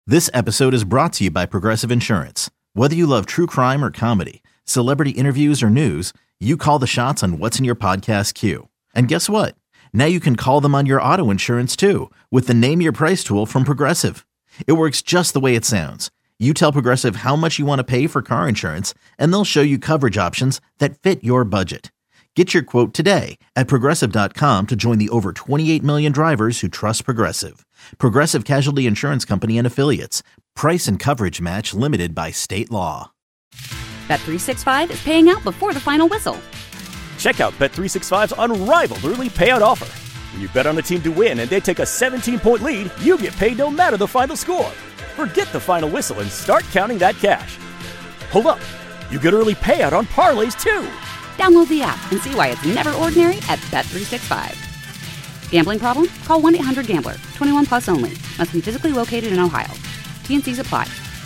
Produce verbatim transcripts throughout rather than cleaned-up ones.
This episode is brought to you by Progressive Insurance. Whether you love true crime or comedy, celebrity interviews or news, you call the shots on what's in your podcast queue. And guess what? Now you can call them on your auto insurance too with the Name Your Price tool from Progressive. It works just the way it sounds. You tell Progressive how much you want to pay for car insurance, and they'll show you coverage options that fit your budget. Get your quote today at Progressive dot com to join the over twenty-eight million drivers who trust Progressive. Progressive Casualty Insurance Company and Affiliates. Price and coverage match limited by state law. Bet three sixty-five is paying out before the final whistle. Check out Bet three sixty-five's unrivaled early payout offer. When you bet on a team to win and they take a seventeen-point lead, you get paid no matter the final score. Forget the final whistle and start counting that cash. Hold up. You get early payout on parlays, too. Download the app and see why it's never ordinary at Bet three sixty-five. Gambling problem? Call one eight hundred gambler. twenty-one plus only. Must be physically located in Ohio. T N Cs apply.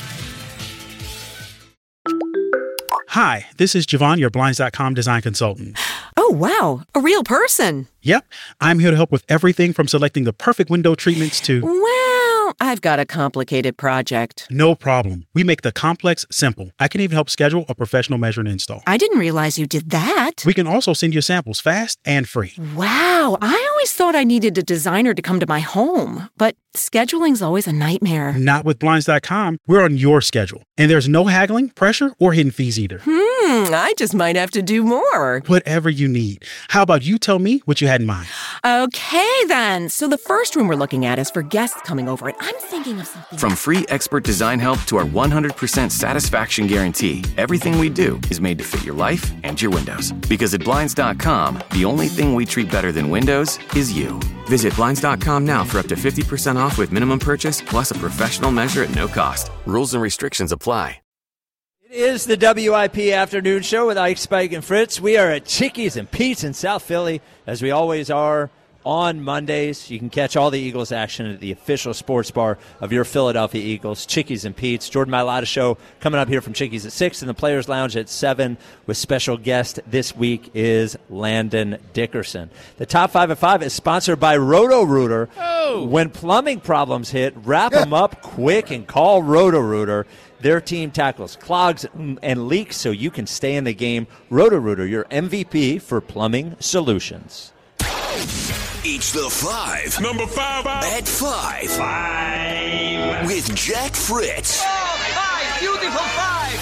Hi, this is Javon, your Blinds dot com design consultant. Oh, wow. A real person. Yep. I'm here to help with everything from selecting the perfect window treatments to... Well, I've got a complicated project. No problem. We make the complex simple. I can even help schedule a professional measure and install. I didn't realize you did that. We can also send you samples fast and free. Wow. I always thought I needed a designer to come to my home, but scheduling's always a nightmare. Not with Blinds dot com. We're on your schedule. And there's no haggling, pressure, or hidden fees either. Hmm, I just might have to do more. Whatever you need. How about you tell me what you had in mind? Okay, then. So the first room we're looking at is for guests coming over, and I'm thinking of something... From free expert design help to our one hundred percent satisfaction guarantee, everything we do is made to fit your life and your windows. Because at Blinds dot com, the only thing we treat better than windows is you. Visit Blinds dot com now for up to fifty percent off with minimum purchase, plus a professional measure at no cost. Rules and restrictions apply. It is the W I P Afternoon Show with Ike, Spike, and Fritz. We are at Chickies and Pete's in South Philly, as we always are on Mondays. You can catch all the Eagles action at the official sports bar of your Philadelphia Eagles, Chickies and Pete's. Jordan Mailata Show coming up here from Chickies at six and the Players Lounge at seven with special guest this week is Landon Dickerson. The Top five at five is sponsored by Roto-Rooter. Oh. When plumbing problems hit, wrap them up quick and call Roto-Rooter. Their team tackles clogs and leaks so you can stay in the game. Roto-Rooter, your M V P for plumbing solutions. It's the five. Number five. At five. Five. With Jack Fritz. Oh, five. Beautiful five.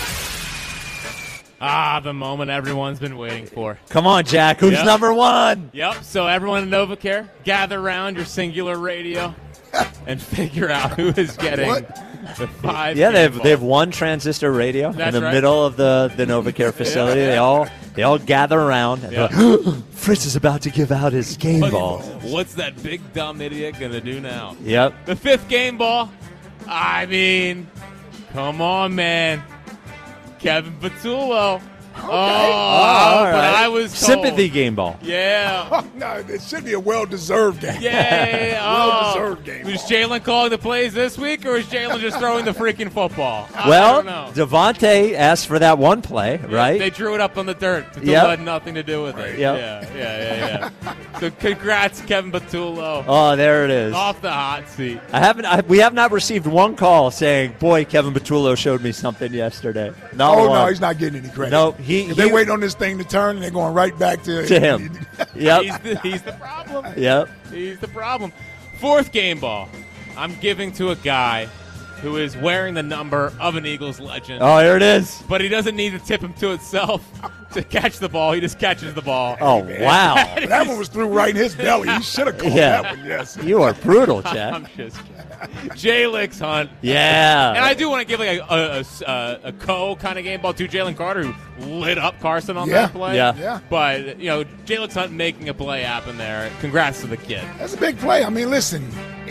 Ah, the moment everyone's been waiting for. Come on, Jack. Who's yep. number one? Yep. So everyone in NovaCare, gather around your singular radio and figure out who is getting what? the five. Yeah, they have ball. they have one transistor radio That's in the right. middle of the, the NovaCare facility. Yeah, yeah. They all they all gather around. And Yeah. like, Fritz is about to give out his game What- ball. What's that big dumb idiot gonna do now? Yep. The fifth game ball. I mean, come on, man. Kevin Patullo. Okay. Oh, all but right. I was told. Sympathy game ball. Yeah. Oh, no, it should be a well-deserved game. Yeah. Oh. Well-deserved game. Was Jalen calling the plays this week, or is Jalen just throwing the freaking football? I Well, don't know. Devontae asked for that one play, right? They drew it up on the dirt. Patullo Yep. had nothing to do with it. Yep. Yeah, yeah, yeah, yeah. So congrats, Kevin Patullo. Oh, there it is. Off the hot seat. I haven't. I, we have not received one call saying, "Boy, Kevin Patullo showed me something yesterday." Not Oh, one. no, he's not getting any credit. No, he. If they're he- waiting on this thing to turn, and they're going right back to, To him. Yep. He's the, he's the problem. Yep. He's the problem. Fourth game ball. I'm giving to a guy who is wearing the number of an Eagles legend. Oh, here it is. But he doesn't need to tip him to itself to catch the ball. He just catches the ball. Oh, wow. That one was through right in his belly. He should have called Yeah. that one, yes. You are brutal, Chad. I'm just Jay Licks Hunt. Yeah. And I do want to give like a, a, a, a co kind of game ball to Jalen Carter, who lit up Carson on Yeah. that play. Yeah. Yeah. But, you know, Jay Licks Hunt making a play happen there. Congrats to the kid. That's a big play. I mean, listen,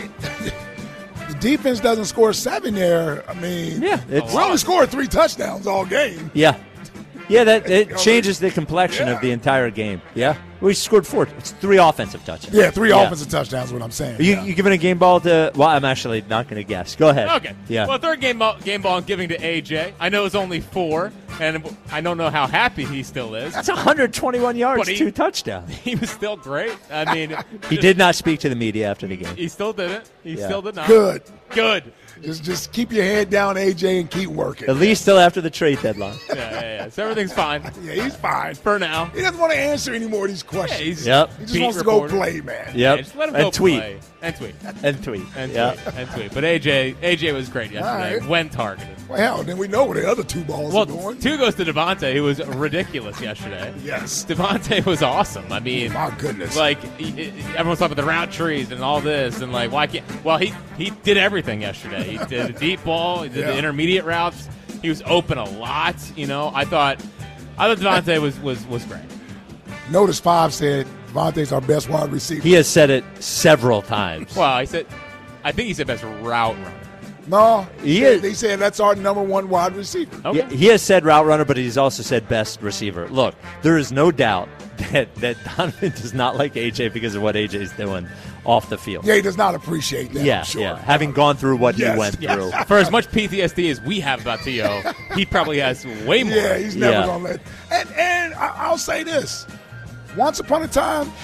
the defense doesn't score seven there. I mean, Yeah, it's- we only scored three touchdowns all game. Yeah. Yeah, that it changes the complexion of the entire game. Yeah. We scored four. It's three offensive touchdowns. Yeah, three offensive touchdowns is what I'm saying. Are you, yeah. you giving a game ball to – well, I'm actually not going to guess. Go ahead. Okay. Yeah. Well, third game ball, game ball I'm giving to A J. I know it's only four, And I don't know how happy he still is. That's one hundred twenty-one yards, he, two touchdowns. He was still great. I mean, he did not speak to the media after the game. He still didn't. He yeah. still did not. Good. Good. Just just keep your head down, A J, and keep working. At least till after the trade deadline. yeah, yeah, yeah. So everything's fine. Yeah, he's fine. For now. He doesn't want to answer any more of these questions. Yeah, he's yep. He just wants reporter. to go play, man. Yep. Yeah, just let him and go tweet. play. And tweet. And tweet. And yep. tweet. And tweet. But A J A J was great yesterday right. when targeted. Well, hell, then we know where the other two balls well, are going. two goes to Devontae, who was ridiculous yesterday. Yes. Devontae was awesome. I mean, my goodness. Like, he, he, everyone's talking about the route trees and all this, and like, why can't. Well, he, he did everything yesterday. He did a deep ball, he did Yeah. the intermediate routes. He was open a lot. You know, I thought I thought Devontae was, was, was great. Notice five said Devontae's our best wide receiver. He has said it several times. Well, I said, I think he said best route runner. No, he said, is. They said that's our number one wide receiver. Okay. Yeah, he has said route runner, but he's also said best receiver. Look, there is no doubt that, that Donovan does not like A J because of what A J's doing off the field. Yeah, he does not appreciate that. Yeah, I'm sure. yeah. Having gone through what Yes. he went Yes. through. For as much P T S D as we have about T O, he probably has way more. Yeah, he's never Yeah. gonna let. And, and I, I'll say this: once upon a time,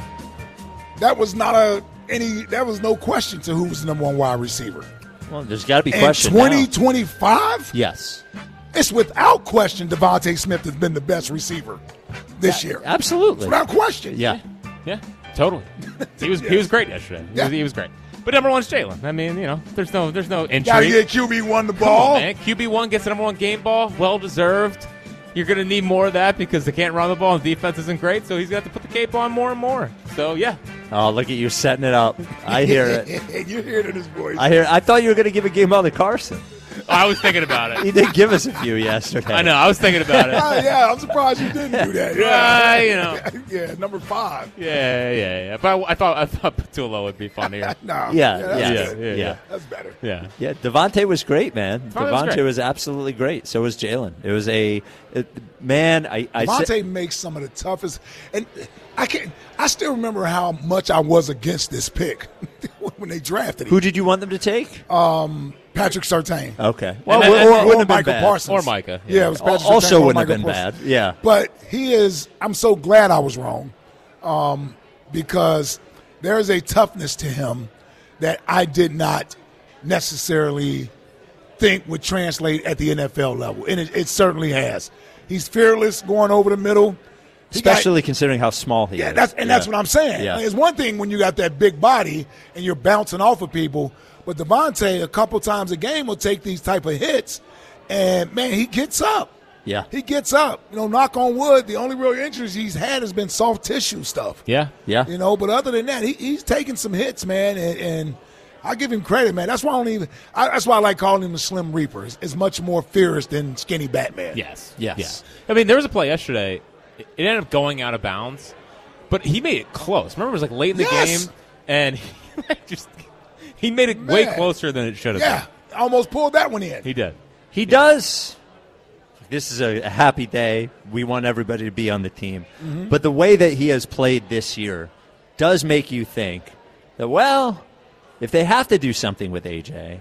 that was not a any. That was no question to who was the number one wide receiver. Well, there's got to be In question twenty now. twenty-five, Yes. it's without question Devontae Smith has been the best receiver this year. Absolutely. Without question. Yeah. Yeah, totally. He was he was great yesterday. He, Yeah. was, he was great. But number one's Jalen. I mean, you know, there's no there's no Gotta intrigue. get Q B one the Come ball. on, man. Q B one gets the number one game ball, well deserved. You're going to need more of that because they can't run the ball and defense isn't great, so he's got to put the cape on more and more. So, yeah. Oh, look at you setting it up. I hear it. You hear it in his voice. I hear. I thought you were going to give a game ball to Carson. I was thinking about He it. did give us a few yesterday. I know. I was thinking about it. Oh, yeah, I'm surprised you didn't do that. Uh, Yeah, you know. yeah, number five. Yeah, yeah, yeah. But I, I thought I thought Patullo would be funnier. No, Yeah, that's yeah, good. yeah, yeah. That's better. Yeah. Yeah, Devontae was great, man. Devontae was Devontae great. was absolutely great. So was Jalen. It was a it, man. I, I Devontae said, makes some of the toughest, and I can I still remember how much I was against this pick when they drafted him. who did you want them to take? Um, Patrick Surtain. Okay, Well, well, then- or, or wouldn't have been Michael bad. Parsons. Or Micah. Yeah, it was Patrick Also Surtain or wouldn't have Michael been Parsons. bad. Yeah, But he is. I'm so glad I was wrong, um, because there is a toughness to him that I did not necessarily think would translate at the N F L level, and it, it certainly has. He's fearless, going over the middle. He got- especially considering how small he yeah, is. that's and that's what I'm saying. Yeah. It's one thing when you got that big body and you're bouncing off of people, but Devontae a couple times a game will take these type of hits, and man, he gets up. Yeah, He gets up. You know, knock on wood, the only real injuries he's had has been soft tissue stuff. Yeah. yeah. You know, but other than that, he, he's taking some hits, man, and, and I give him credit, man. That's why I don't even. I, that's why I like calling him the Slim Reaper. It's, it's much more fierce than Skinny Batman. Yes. Yes. Yeah. I mean, there was a play yesterday. It ended up going out of bounds, but he made it close. Remember, it was like late in the Yes. game, and he just he made it way Man. closer than it should have Yeah, almost pulled that one in. been. He did. He does. This is a, a happy day. We want everybody to be on the team. Mm-hmm. But the way that he has played this year does make you think that, well, if they have to do something with A J,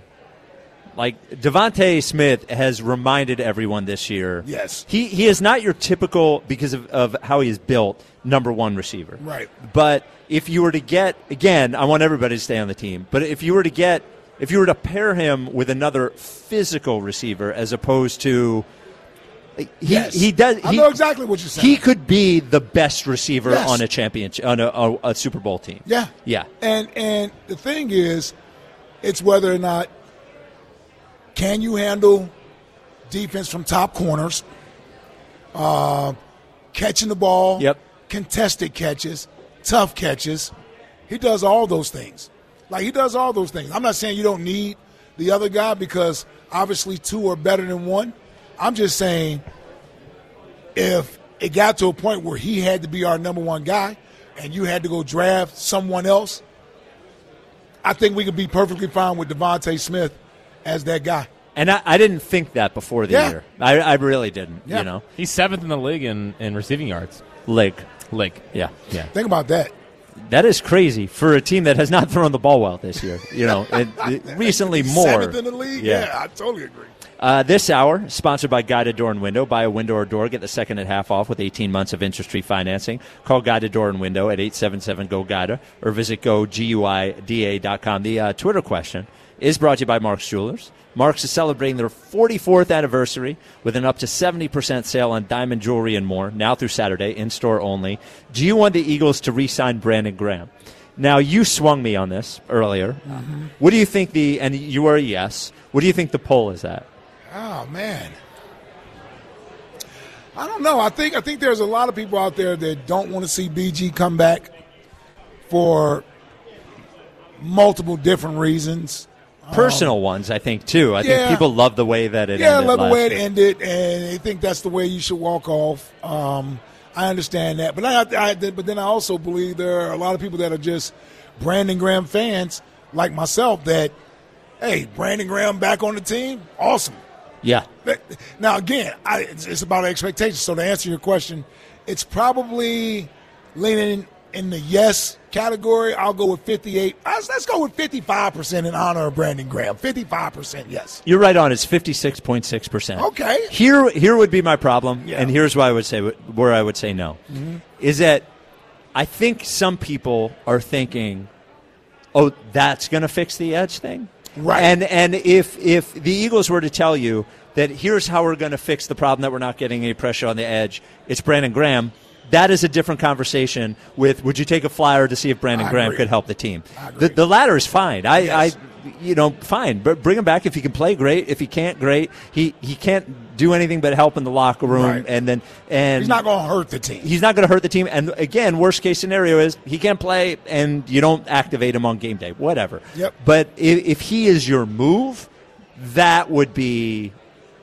like Devontae Smith has reminded everyone this year. Yes. He, he is not your typical, because of, of how he is built, number one receiver. Right. But if you were to get, again, I want everybody to stay on the team, but if you were to get, if you were to pair him with another physical receiver as opposed to, he, Yes. he does. I he, know exactly what you're saying. He could be the best receiver Yes. on a championship, on a, a, a Super Bowl team. Yeah. Yeah. And and the thing is, it's whether or not can you handle defense from top corners, uh, catching the ball, Yep. contested catches, tough catches. He does all those things. Like, he does all those things. I'm not saying you don't need the other guy because obviously two are better than one. I'm just saying if it got to a point where he had to be our number one guy and you had to go draft someone else, I think we could be perfectly fine with Devontae Smith as that guy. And I, I didn't think that before the Yeah. year. I, I really didn't. Yeah. You know, He's seventh in the league in, in receiving yards. Leg. Lake. Yeah. Yeah. Think about that. That is crazy for a team that has not thrown the ball well this year. You know, it, it, recently more. Seventh in the league? Yeah, yeah I totally agree. Uh, this hour, sponsored by Guided Door and Window. Buy a window or door, get the second and half off with eighteen months of interest-free financing. Call Guided Door and Window at eight seven seven, G O, G U I D A or visit go guida dot com. The uh, Twitter question is brought to you by Mark's Jewelers. Mark's is celebrating their forty-fourth anniversary with an up to seventy percent sale on diamond jewelry and more, now through Saturday, in-store only. Do you want the Eagles to re-sign Brandon Graham? Now, you swung me on this earlier. Mm-hmm. What do you think the, and you were a yes, what do you think the poll is at? Oh, man. I don't know. I think I think there's a lot of people out there that don't want to see B G come back for multiple different reasons. Personal um, ones, I think, too. I yeah, think people love the way that it yeah, ended. Yeah, love the way it year. ended, and they think that's the way you should walk off. Um, I understand that. But, I, I, but then I also believe there are a lot of people that are just Brandon Graham fans, like myself, that, hey, Brandon Graham back on the team, awesome. Yeah. Now, again, I, it's, it's about expectations. So to answer your question, it's probably leaning in the yes category. I'll go with fifty-eight. Let's, let's go with fifty-five percent in honor of Brandon Graham. fifty-five percent yes. You're right on. It's fifty-six point six percent. Okay. Here here would be my problem, yeah. and here's why I would say where I would say no, mm-hmm. is that I think some people are thinking, oh, that's going to fix the edge thing? Right. And and if if the Eagles were to tell you that here's how we're going to fix the problem that we're not getting any pressure on the edge, it's Brandon Graham, that is a different conversation with would you take a flyer to see if Brandon I Graham agree. could help the team. I agree. The, the latter is fine. I, yes. I, you know, fine. But bring him back if he can play, great. If he can't, great. He he can't do anything but help in the locker room, Right. and then and he's not going to hurt the team. He's not going to hurt the team. And again, worst case scenario is he can't play, and you don't activate him on game day. Whatever. Yep. But if, if he is your move, that would be.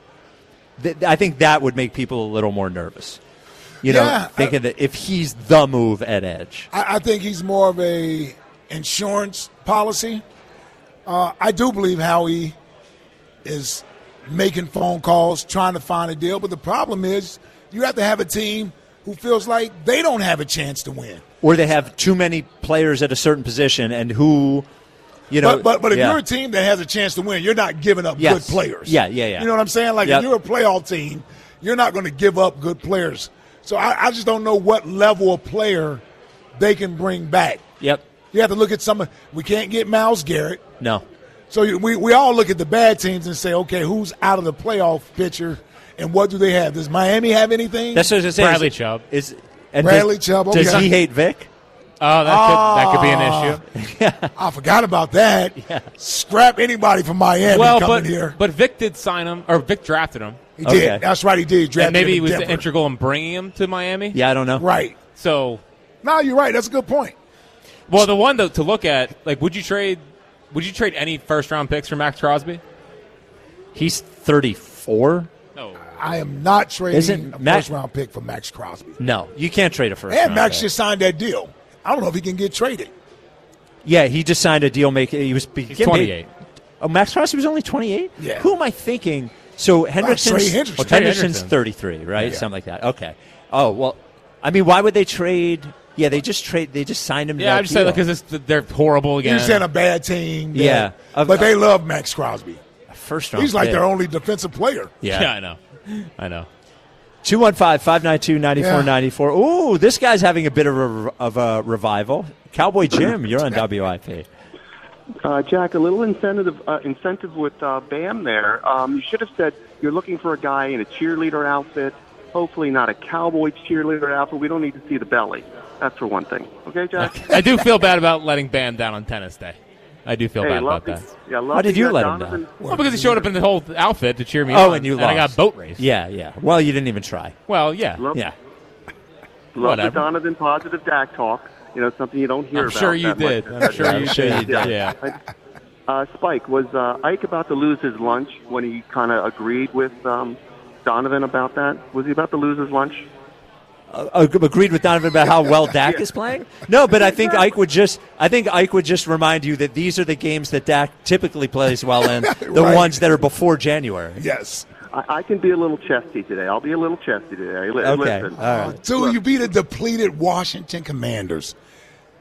Th- I think that would make people a little more nervous. You know, yeah, thinking I, that if he's the move at edge. I, I think he's more of a insurance policy. Uh, I do believe Howie is making phone calls, trying to find a deal. But the problem is you have to have a team who feels like they don't have a chance to win. Or they have too many players at a certain position and who, you know. But, but, but if yeah. you're a team that has a chance to win, you're not giving up yes. good players. Yeah, yeah, yeah. You know what I'm saying? Like yep. if you're a playoff team, you're not going to give up good players. So I, I just don't know what level of player they can bring back. Yep. You have to look at some – we can't get Myles Garrett. No. So you, we, we all look at the bad teams and say, okay, who's out of the playoff picture and what do they have? Does Miami have anything? That's what I was saying. Bradley is, Chubb. Is, and Bradley does, Chubb, okay. Does he hate Vic? Oh, that could, that could be an issue. yeah. I forgot about that. Yeah. Scrap anybody from Miami well, coming but, here. But Vic did sign him, or Vic drafted him. He okay. did. That's right, he did. He and maybe he was Denver. integral in bringing him to Miami. Yeah, I don't know. Right. So, no, you're right. That's a good point. Well, the one to, to look at, like, would you trade? Would you trade any first round picks for Max Crosby? He's thirty-four. No, I am not trading Isn't a Max- first round pick for Max Crosby. No, you can't trade a first. And round Max pick. just signed that deal. I don't know if he can get traded. Yeah, he just signed a deal. Make he was he's twenty-eight. Oh, Max Crosby was only twenty-eight. Yeah. Who am I thinking? So Hendrickson's, Trey Hendrickson. oh, Trey Hendrickson's Hendrickson. thirty-three, right? Yeah. Something like that. Okay. Oh well, I mean, why would they trade? Yeah, they just trade. They just signed him. To Yeah, that I just said deal. because they're horrible again. He's in a bad team. that- Yeah. but they love Max Crosby. First round. He's like pick. their only defensive player. Yeah. yeah, I know. I know. two one five, five nine two, nine four nine four. Ooh, this guy's having a bit of a, of a revival. Cowboy Jim, you're on W I P. Uh, Jack, a little incentive uh, incentive with uh, Bam there. Um, you should have said you're looking for a guy in a cheerleader outfit, hopefully not a cowboy cheerleader outfit. We don't need to see the belly. That's for one thing. Okay, Jack? I do feel bad about letting Bam down on tennis day. I do feel hey, bad love about to, that. Yeah, love How did to you get let him Donovan. down? Well, because he showed up in the whole outfit to cheer me Oh, on. and you and lost. I got boat race. Yeah, yeah. Well, you didn't even try. Well, yeah. Love, Yeah. love the Whatever. Donovan positive Dak talk. You know, something you don't hear I'm about. sure you that much. did. I'm sure you sure you did. did. Yeah. Uh, Spike, was uh, Ike about to lose his lunch when he kind of agreed with um, Donovan about that? Was he about to lose his lunch? Uh, agreed with Donovan about how well Dak yeah. is playing? No, but I think Ike would just I think Ike would just remind you that these are the games that Dak typically plays well in, the Right. ones that are before January. Yes. I, I can be a little chesty today. I'll be a little chesty today. Li- Okay, Listen. all right. Until you beat the depleted Washington Commanders.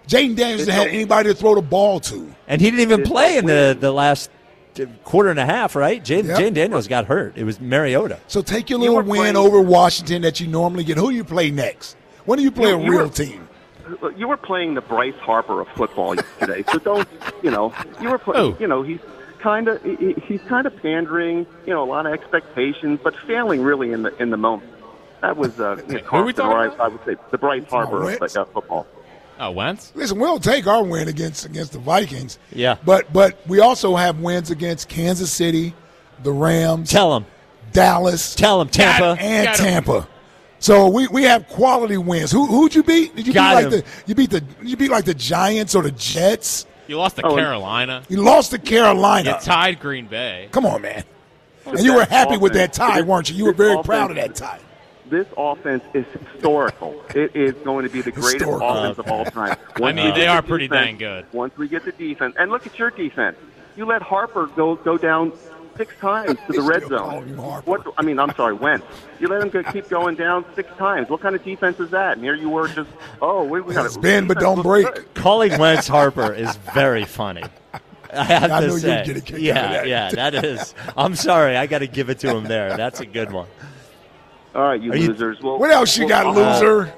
Jaden Daniels didn't have anybody to throw the ball to. And he didn't even play in the, the last quarter and a half, right? Jaden Yep. Jaden Daniels got hurt. It was Mariota. So take your little win over Washington that you normally get. Who do you play next? When do you play You- a you real were- team? You were playing the Bryce Harper of football yesterday, so don't you know? You were playing. Oh. You know, he's kind of he, he's kind of pandering. You know, a lot of expectations, but failing really in the in the moment. That was uh, you know, Who are we Carson, or I, talking I would say the Bryce Harper of Wentz? uh, football. Oh, Wentz? Listen, we'll take our win against against the Vikings. Yeah. But but we also have wins against Kansas City, the Rams, Tell him. Dallas, Tell him, Tampa. and Got him. Tampa. So we, we have quality wins. Who who'd you beat? Did you Got beat like him. the you beat the you beat like the Giants or the Jets? You lost to Oh, and- Carolina. You lost to Carolina. You tied Green Bay. Come on, man. And you were That happy with that offense- tie, this- weren't you? You were this very offense- proud of that tie. This offense is historical. It is going to be the greatest Historical. offense of all time. I Once mean, we they get are the pretty defense- dang good. Once we get the defense, and look at your defense. You let Harper go go down six times to the red Still calling him zone. Harper. What? I mean, I'm sorry, Wentz. You let him go, keep going down six times. What kind of defense is that? And here you were just, oh, we, we got It's bend but don't break. Calling Wentz Harper is very funny. I have I to knew you'd say. get a kick out yeah, of that. yeah, that is. I'm sorry. I got to give it to him there. That's a good one. All right, you Are you- losers. Well, What else you got, well, uh, loser?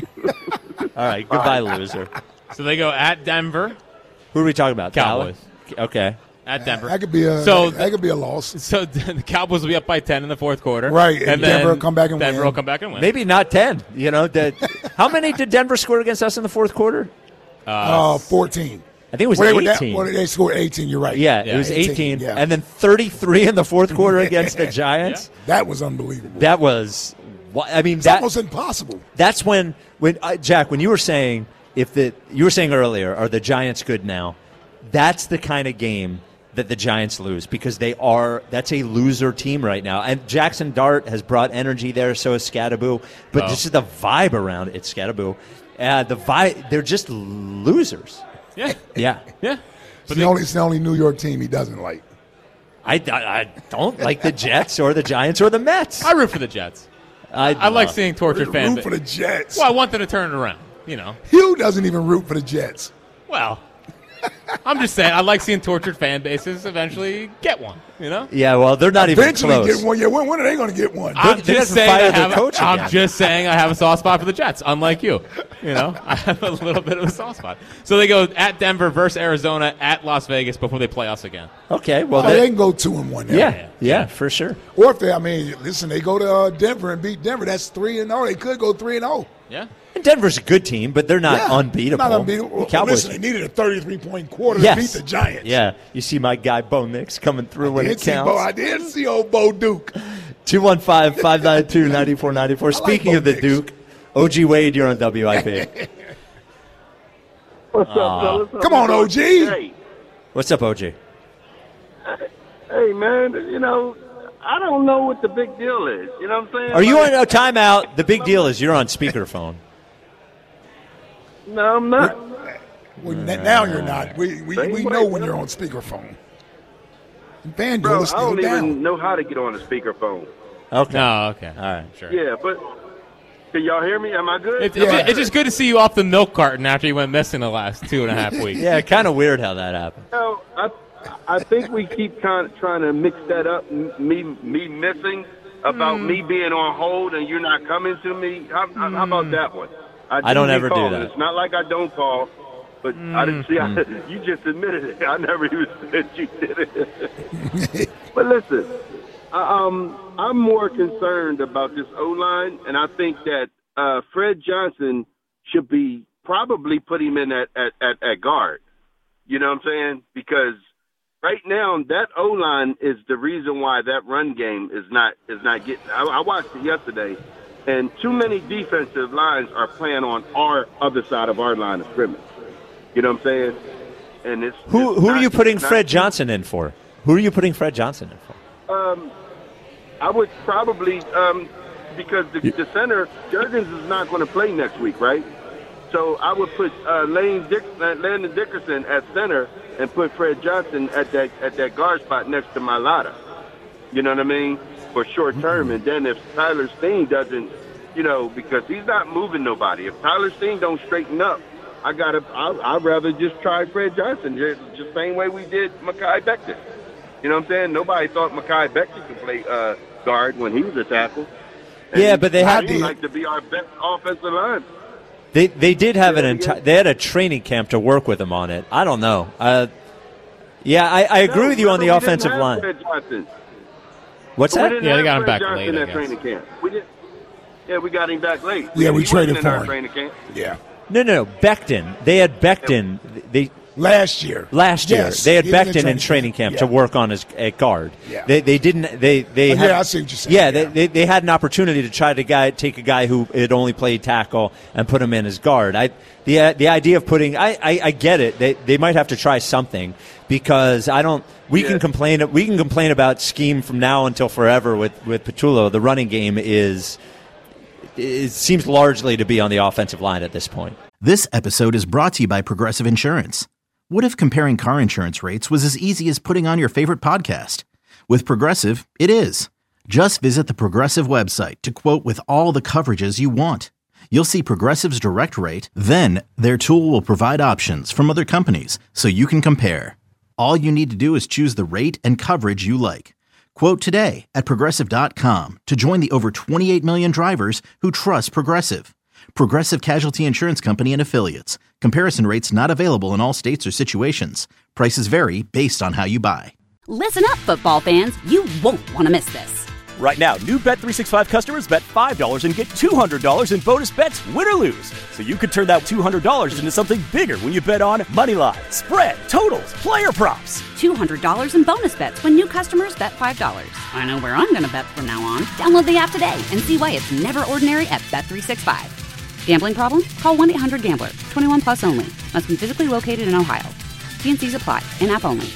All right. Goodbye, loser. So they go at Denver, Who are we talking about? Cowboys. Dallas? Okay. at Denver. That could be a So that, that could be a loss. So the Cowboys will be up by ten in the fourth quarter, Right, and And Denver then will come back and Denver win. will come back and win. Maybe not ten. You know, that. How many did Denver score against us in the fourth quarter? Uh, fourteen. I think it was Well, they- eighteen. Well, they scored eighteen. You're right. Yeah, Yeah, it was eighteen, yeah. and then thirty-three in the fourth quarter against the Giants. That was unbelievable. That was, wha- I mean, It's that, almost impossible. that's when, when uh, Jack, when you were saying if the you were saying earlier, are the Giants good now? That's the kind of game that the Giants lose because they are. That's a loser team right now. And Jackson Dart has brought energy there. So has Scattaboo. But Oh. this is the vibe around it. It's Scattaboo. Uh, the vibe. They're just losers. Yeah, Yeah. yeah. It's the, only, it's the only New York team he doesn't like. I, I, I don't like the Jets or the Giants or the Mets. I root for the Jets. I, I like love- seeing tortured fans. Root for the Jets. Well, I want them to turn it around. You know. Hugh doesn't even root for the Jets. Well, I'm just saying I like seeing tortured fan bases eventually get one. You know. Yeah, well, they're not even Eventually close. get one. Yeah, when, when are they going to get one? I'm they just have to saying. fire I their have, coach I'm again. just saying I have a soft spot for the Jets, unlike you. You know, I have a little bit of a soft spot. So they go at Denver versus Arizona at Las Vegas before they play us again. Okay, well, Oh, they- they can go two and one. There. yeah, yeah, for sure. Or if they, I mean, listen, they go to uh, Denver and beat Denver. That's three and zero. They could go three and zero. Yeah. And Denver's a good team, but they're not Yeah, unbeatable. Not unbeatable. The Well, Cowboys. listen, they needed a thirty-three point quarter yes. to beat the Giants. Yeah, you see my guy Bo Nix coming through when I it did see Bo, I counts. did see old Bo Duke. two one five, five nine two, nine four nine four. Speaking Bo of the Nix. Duke, O G Wade, you're on W I P. What's up, fellas? Come on, O G. Hey, What's up, O G? hey, man. You know, I don't know what the big deal is. You know what I'm saying? Are you Like, on a timeout? The big deal is you're on speakerphone. No, I'm not. Well, n- now you're not. We we, we know when you're on speakerphone. And FanDuel Bro, is I still don't down. even know how to get on the speakerphone. Okay. No. Okay. All right. Sure. Yeah, but can y'all hear me? Am I good? It's, Yeah. it's, it's just good to see you off the milk carton after you went missing the last two and a half weeks. Yeah, kind of weird how that happened. No, I, I think we keep kind of trying to mix that up. m- Me, me missing about Hmm. me being on hold and you're not coming to me. How, how how about that one? I don't be ever do calling. that. It's not like I don't call, but I didn't see. Hmm. You just admitted it. I never even said you did it. But listen, I, um, I'm more concerned about this O line, and I think that uh, Fred Johnson should be probably put him in at, at, at, at guard. You know what I'm saying? Because right now that O line is the reason why that run game is not is not getting. I, I watched it yesterday, and too many defensive lines are playing on our other side of our line of scrimmage. You know what I'm saying? And it's Who it's who are not- you putting it's not- Fred Johnson in for? Who are you putting Fred Johnson in for? Um, I would probably um, because the, the center Jurgens is not going to play next week, right? So I would put uh, Lane Dick, uh, Landon Dickerson at center and put Fred Johnson at that at that guard spot next to Mailata. You know what I mean? For short term, and then if Tyler Steen doesn't, you know, because he's not moving nobody. If Tyler Steen don't straighten up, I gotta. I, I'd rather just try Fred Johnson, just, just same way we did Mekhi Becton. You know what I'm saying? Nobody thought Mekhi Becton could play uh, guard when he was a tackle. And yeah, but they had to like to be our best offensive line. They they did have an entire. They had a training camp to work with him on it. I don't know. Uh, yeah, I, I agree no, with you on the offensive line. Fred Johnson. What's we that? didn't Yeah, they have got him Fred back Johnson late, I at guess. training camp. We did. Yeah, we got him back late. Yeah, we he traded wasn't for in our him. training camp. Yeah. No, no, no. Becton. They had Becton. They last year. Last year, Yes, they had he was in Becton in training training camp camp. to Yeah. work on his at guard. Yeah. They they didn't. They they Oh, had, yeah, I see what you're saying. Yeah, Yeah. They, they they had an opportunity to try to guy take a guy who had only played tackle and put him in as guard. I the uh, the idea of putting I, I, I get it. They they might have to try something because I don't. We Yeah. can complain. We can complain about scheme from now until forever with with Patullo. The running game is. It seems largely to be on the offensive line at this point. This episode is brought to you by Progressive Insurance. What if comparing car insurance rates was as easy as putting on your favorite podcast? With Progressive, it is. Just visit the Progressive website to quote with all the coverages you want. You'll see Progressive's direct rate, then their tool will provide options from other companies so you can compare. All you need to do is choose the rate and coverage you like. Quote today at Progressive dot com to join the over twenty-eight million drivers who trust Progressive. Progressive Casualty Insurance Company and Affiliates. Comparison rates not available in all states or situations. Prices vary based on how you buy. Listen up, football fans. You won't want to miss this. Right now, new Bet three sixty-five customers bet five dollars and get two hundred dollars in bonus bets, win or lose. So you could turn that two hundred dollars into something bigger when you bet on money line, spread, totals, player props. two hundred dollars in bonus bets when new customers bet five dollars. I know where I'm going to bet from now on. Download the app today and see why it's never ordinary at Bet three sixty-five. Gambling problem? Call one eight hundred gambler. twenty-one plus only. Must be physically located in Ohio. T and C's apply. In-app only.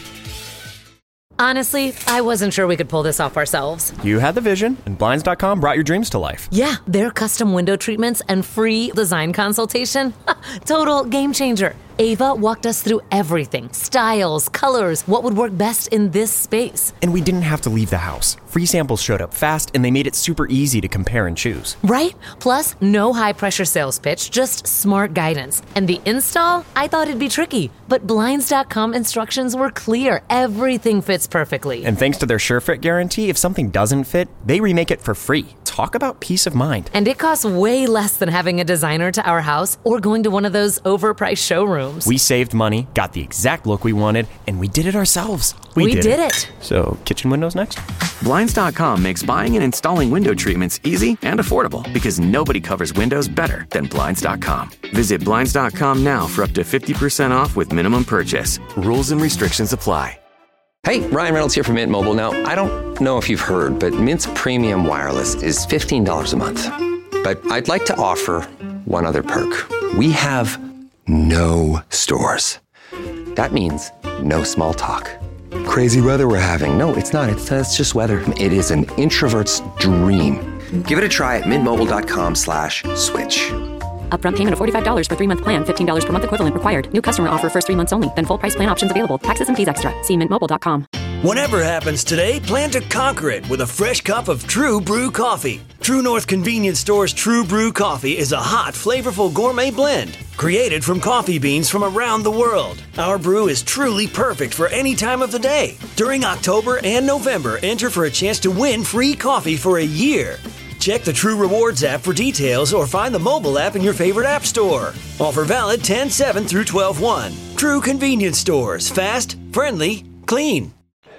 Honestly, I wasn't sure we could pull this off ourselves. You had the vision, and Blinds dot com brought your dreams to life. Yeah, their custom window treatments and free design consultation. Total game changer. Ava walked us through everything. Styles, colors, what would work best in this space. And we didn't have to leave the house. Free samples showed up fast, and they made it super easy to compare and choose. Right? Plus, no high-pressure sales pitch, just smart guidance. And the install? I thought it'd be tricky, but Blinds dot com instructions were clear. Everything fits perfectly. And thanks to their SureFit guarantee, if something doesn't fit, they remake it for free. Talk about peace of mind. And it costs way less than having a designer to our house or going to one of those overpriced showrooms. We saved money, got the exact look we wanted, and we did it ourselves. We, we did, did it. it. So, kitchen windows next? Blinds dot com makes buying and installing window treatments easy and affordable because nobody covers windows better than Blinds dot com. Visit Blinds dot com now for up to fifty percent off with minimum purchase. Rules and restrictions apply. Hey, Ryan Reynolds here from Mint Mobile. Now, I don't know if you've heard, but Mint's premium wireless is fifteen dollars a month. But I'd like to offer one other perk. We have no stores. That means no small talk. Crazy weather we're having. No, it's not. It's, uh, it's just weather. It is an introvert's dream. Give it a try at mintmobile.com slash switch. Upfront payment of forty-five dollars for three-month plan, fifteen dollars per month equivalent required. New customer offer first three months only. Then full price plan options available. Taxes and fees extra. See mint mobile dot com. Whatever happens today, plan to conquer it with a fresh cup of True Brew coffee. True North Convenience Store's True Brew coffee is a hot, flavorful gourmet blend created from coffee beans from around the world. Our brew is truly perfect for any time of the day. During October and November, enter for a chance to win free coffee for a year. Check the True Rewards app for details or find the mobile app in your favorite app store. Offer valid ten seven through twelve one. True Convenience Stores. Fast, friendly, clean.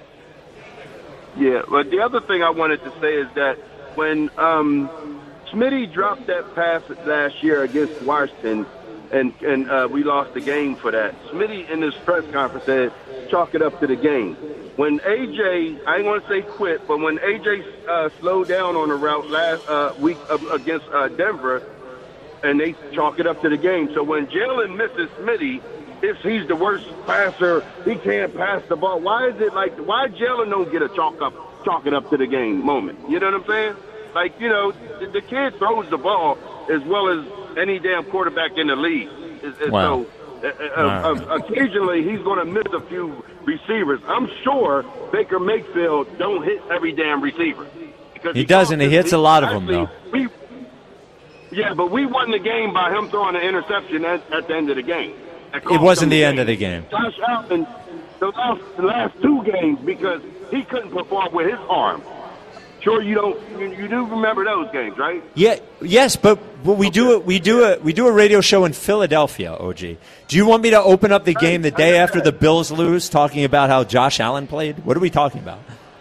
Yeah, but the other thing I wanted to say is that when um, Smitty dropped that pass last year against Washington, and and uh, we lost the game for that, Smitty in his press conference said, chalk it up to the game. When A J, I ain't want to say quit, but when A J uh, slowed down on the route last uh, week against uh, Denver, and they chalk it up to the game. So when Jalen misses Smitty, if he's the worst passer, he can't pass the ball. Why is it like, why Jalen don't get a chalk up, chalk it up to the game moment? You know what I'm saying? Like, you know, the, the kid throws the ball as well as any damn quarterback in the league. Wow. So uh, uh, uh, occasionally he's going to miss a few receivers. I'm sure Baker Mayfield don't hit every damn receiver. Because he, he doesn't. He hits a lot of them, though. We, Yeah, but we won the game by him throwing an interception at, at the end of the game. It wasn't the end of the game. Josh Allen, the last, the last two games, because he couldn't perform with his arm. Sure, you don't. You, you do remember those games, right? Yeah, yes, but, but we do it. We do a we do a radio show in Philadelphia. O G, do you want me to open up the game the day after the Bills lose, talking about how Josh Allen played? What are we talking about?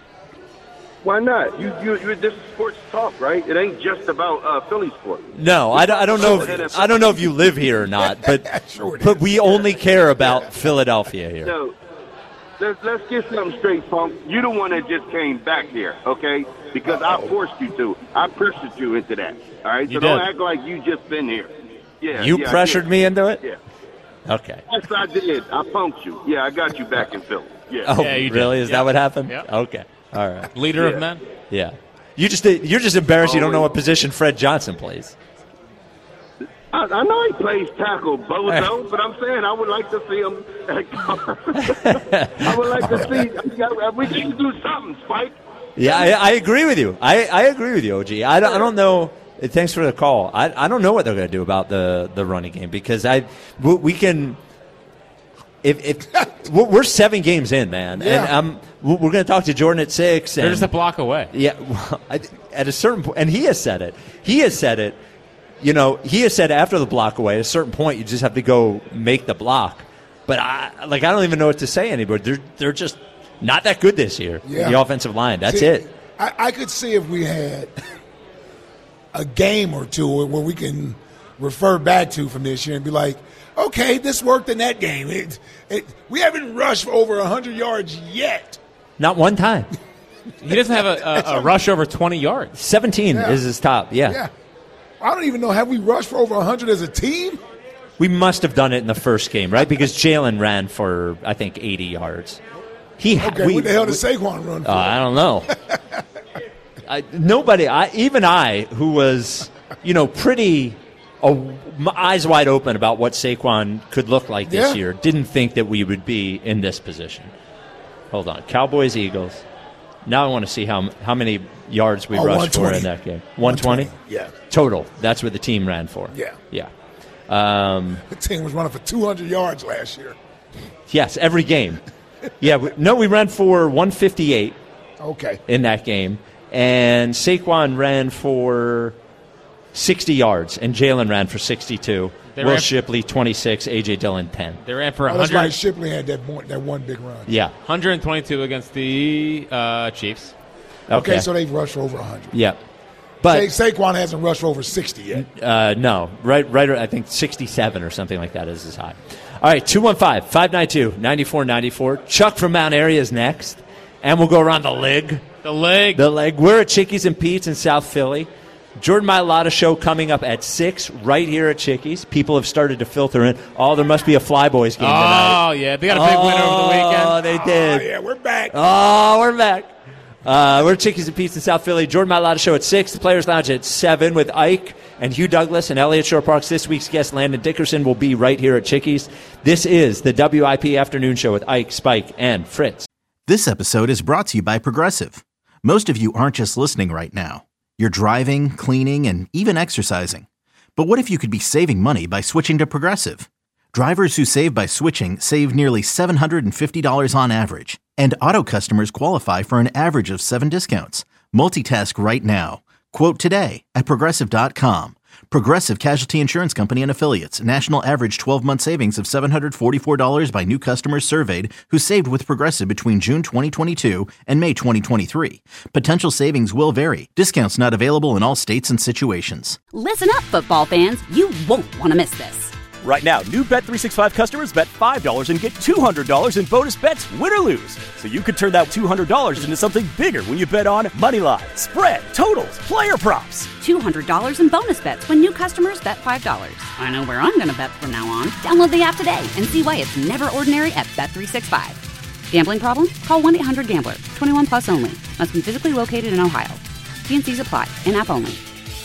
Why not? You, you, you this is sports talk, right? It ain't just about uh, Philly sports. No, I, don't- I don't know. If, I don't know if you live here or not, but but we only care about Philadelphia here. No, let's, let's get something straight, Funk. You the one that just came back here, okay? Because I forced you to. I pressured you into that. All right, so You don't did. act like you just been here. Yeah, You yeah, pressured yeah. me into it? Yeah. Okay. Yes, I did. I punked you. Yeah, I got you back in Philly. Yeah. Oh, really? Is that what happened? Okay. All right. Leader Yeah. of men. Yeah. You just you're just embarrassed you don't know what position Fred Johnson plays. I, I know he plays tackle, bozo, but I'm saying I would like to see him. I would like to see. We can do something, Spike. Yeah, I, I agree with you. I, I agree with you, O G. I don't, I don't know. Thanks for the call. I, I don't know what they're going to do about the, the running game because I we, we can. If, if we're we're seven games in, man, Yeah. and um, we're going to talk to Jordan at six. And, They're just a block away. Yeah, well, I- at a certain point, and he has said it. He has said it. You know, he has said after the block away, at a certain point, you just have to go make the block. But I like I don't even know what to say anymore. They're they're just not that good this year. Yeah. The offensive line. That's See, it. I, I could see if we had a game or two where we can refer back to from this year and be like, okay, this worked in that game. It, it, we haven't rushed for over one hundred yards yet. Not one time. He doesn't have a, a, a rush over twenty yards. seventeen Yeah. is his top. Yeah. Yeah. I don't even know. Have we rushed for over one hundred as a team? We must have done it in the first game, right? Because Jalen ran for, I think, eighty yards. He ha- Okay, we- what the hell did we- Saquon run for? Uh, I don't know. I, nobody, I, even I, who was, you know, pretty uh, m- eyes wide open about what Saquon could look like this Yeah. year, didn't think that we would be in this position. Hold on. Cowboys, Eagles. Now I want to see how how many yards we Oh, rushed for one twenty. in that game. one twenty? Yeah. Total. That's what the team ran for. Yeah. Yeah. Um, The team was running for two hundred yards last year. yes, every game. Yeah. We, no, we ran for one fifty-eight Okay. in that game. And Saquon ran for sixty yards, and Jalen ran for sixty-two. They Will ran- Shipley, twenty-six. A J. Dillon, ten. They ran for Oh, that's one hundred. right. Shipley had that one, that one big run. Yeah. one hundred twenty-two against the uh, Chiefs. Okay, Okay. so they've rushed for over one hundred. Yeah. But Sa- Saquon hasn't rushed for over sixty yet. uh, no, right, right. I think sixty-seven or something like that is his high. All right, two one five, five nine two, nine four nine four. Chuck from Mount Airy is next, and we'll go around the leg. The leg. The leg. We're at Chickies and Pete's in South Philly. Jordan Mailata show coming up at six right here at Chickies. People have started to filter in. Oh, there must be a Flyboys game tonight. Oh, yeah. They got a big winner over the weekend. Oh, they did. Oh, yeah, we're back. Oh, we're back. Uh, we're at Chickies and Pete's in South Philly. Jordan Mailata show at six. The Players Lounge at seven with Ike and Hugh Douglas and Elliott Shore Parks. This week's guest, Landon Dickerson, will be right here at Chickies. This is the W I P Afternoon Show with Ike, Spike, and Fritz. This episode is brought to you by Progressive. Most of you aren't just listening right now. You're driving, cleaning, and even exercising. But what if you could be saving money by switching to Progressive? Drivers who save by switching save nearly seven hundred fifty dollars on average. And auto customers qualify for an average of seven discounts. Multitask right now. Quote today at Progressive dot com. Progressive Casualty Insurance Company and Affiliates. National average twelve-month savings of seven hundred forty-four dollars by new customers surveyed who saved with Progressive between June twenty twenty-two and May twenty twenty-three. Potential savings will vary. Discounts not available in all states and situations. Listen up, football fans. You won't want to miss this. Right now, new Bet three sixty-five customers bet five dollars and get two hundred dollars in bonus bets, win or lose. So you could turn that two hundred dollars into something bigger when you bet on money line, spread, totals, player props. two hundred dollars in bonus bets when new customers bet five dollars. I know where I'm going to bet from now on. Download the app today and see why it's never ordinary at Bet three sixty-five. Gambling problem? Call one eight hundred gambler. twenty-one plus only. Must be physically located in Ohio. T and C's apply. In-app only.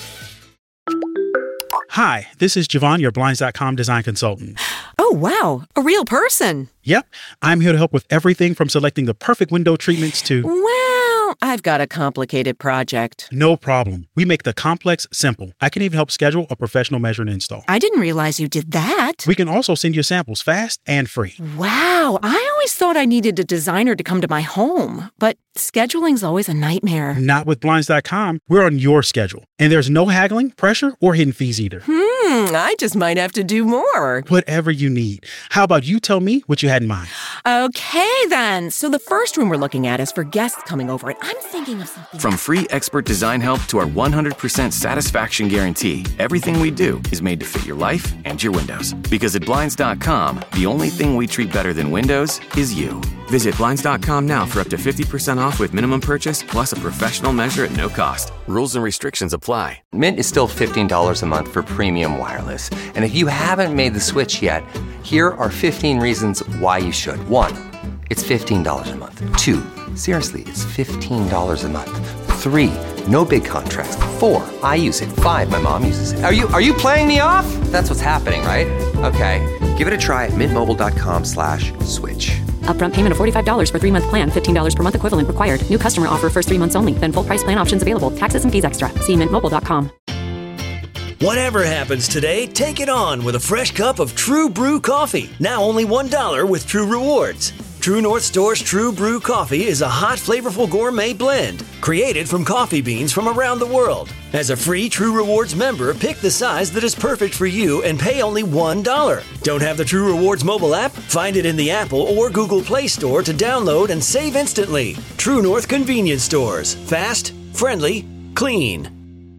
Hi, this is Javon, your Blinds dot com design consultant. Oh, wow. A real person. Yep, I'm here to help with everything from selecting the perfect window treatments to... Well, I've got a complicated project. No problem. We make the complex simple. I can even help schedule a professional measure and install. I didn't realize you did that. We can also send you samples fast and free. Wow, I always thought I needed a designer to come to my home, but scheduling's always a nightmare. Not with Blinds dot com. We're on your schedule. And there's no haggling, pressure, or hidden fees either. Hmm, I just might have to do more. Whatever you need. How about you tell me what you had in mind? Okay, then. So the first room we're looking at is for guests coming over, and I'm thinking of something. From free expert design help to our one hundred percent satisfaction guarantee, everything we do is made to fit your life and your windows. Because at Blinds dot com, the only thing we treat better than windows is you. Visit Blinds dot com now for up to fifty percent off with minimum purchase plus a professional measure at no cost. Rules and restrictions apply. Mint is still fifteen dollars a month for premium wireless. And if you haven't made the switch yet, here are fifteen reasons why you should. One, it's fifteen dollars a month. Two, seriously, it's fifteen dollars a month. Three, no big contracts. Four, I use it. Five, my mom uses it. Are you are you playing me off? That's what's happening, right? Okay, give it a try at mintmobile.com slash switch. Upfront payment of forty-five dollars for three-month plan, fifteen dollars per month equivalent required. New customer offer first three months only. Then full price plan options available. Taxes and fees extra. See mint mobile dot com. Whatever happens today, take it on with a fresh cup of True Brew coffee. Now only one dollar with True Rewards. True North Store's True Brew Coffee is a hot, flavorful gourmet blend created from coffee beans from around the world. As a free True Rewards member, pick the size that is perfect for you and pay only one dollar. Don't have the True Rewards mobile app? Find it in the Apple or Google Play Store to download and save instantly. True North Convenience Stores. Fast, friendly, clean.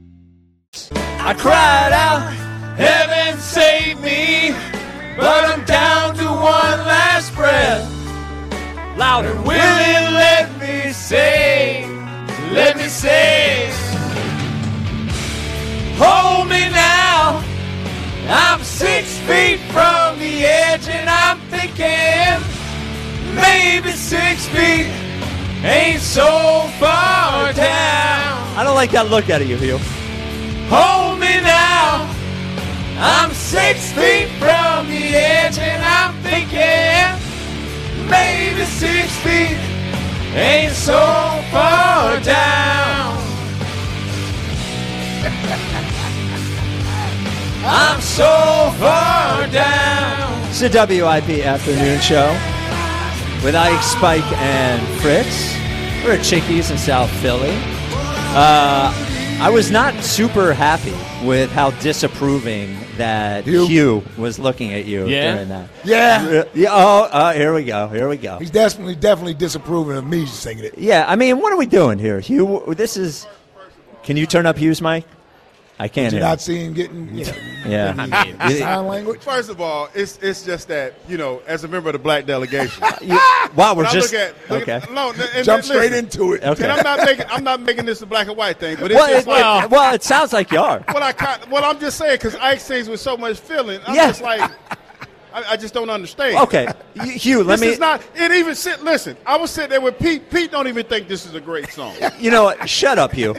I cried out, heaven save me, but I'm down to one last breath. Louder, will it let me say, let me say, hold me now. I'm six feet from the edge and I'm thinking maybe six feet ain't so far down. I don't like that look out of you, Hugh. Hold me now. I'm six feet from the edge and I'm thinking maybe six feet ain't so far down. I'm so far down. It's the W I P Afternoon Show with Ike, Spike, and Fritz. We're at Chickies in South Philly. Uh, I was not super happy with how disapproving that Hugh, Hugh was looking at you Yeah? during that. Yeah. yeah oh, uh, here we go. Here we go. He's definitely, definitely disapproving of me singing it. Yeah, I mean, what are we doing here, Hugh? This is. Can you turn up Hugh's mic? I can't Did you hear. not see him getting, you know, Yeah. I mean, sign language? First of all, it's it's just that, you know, as a member of the black delegation. Wow, we're when I just look at, look okay. At, no, and, Jump and straight listen, into it. Okay. And I'm not making I'm not making this a black and white thing, but it's Well, just it, like it, well, it sounds like you are. well, I kind well, I'm just saying because Ike sings with so much feeling. I'm Yeah. just like. I, I just don't understand. Okay, Hugh, let this me. Is not, it even sit. Listen, I was sitting there with Pete. Pete don't even think this is a great song. You know what? Shut up, Hugh.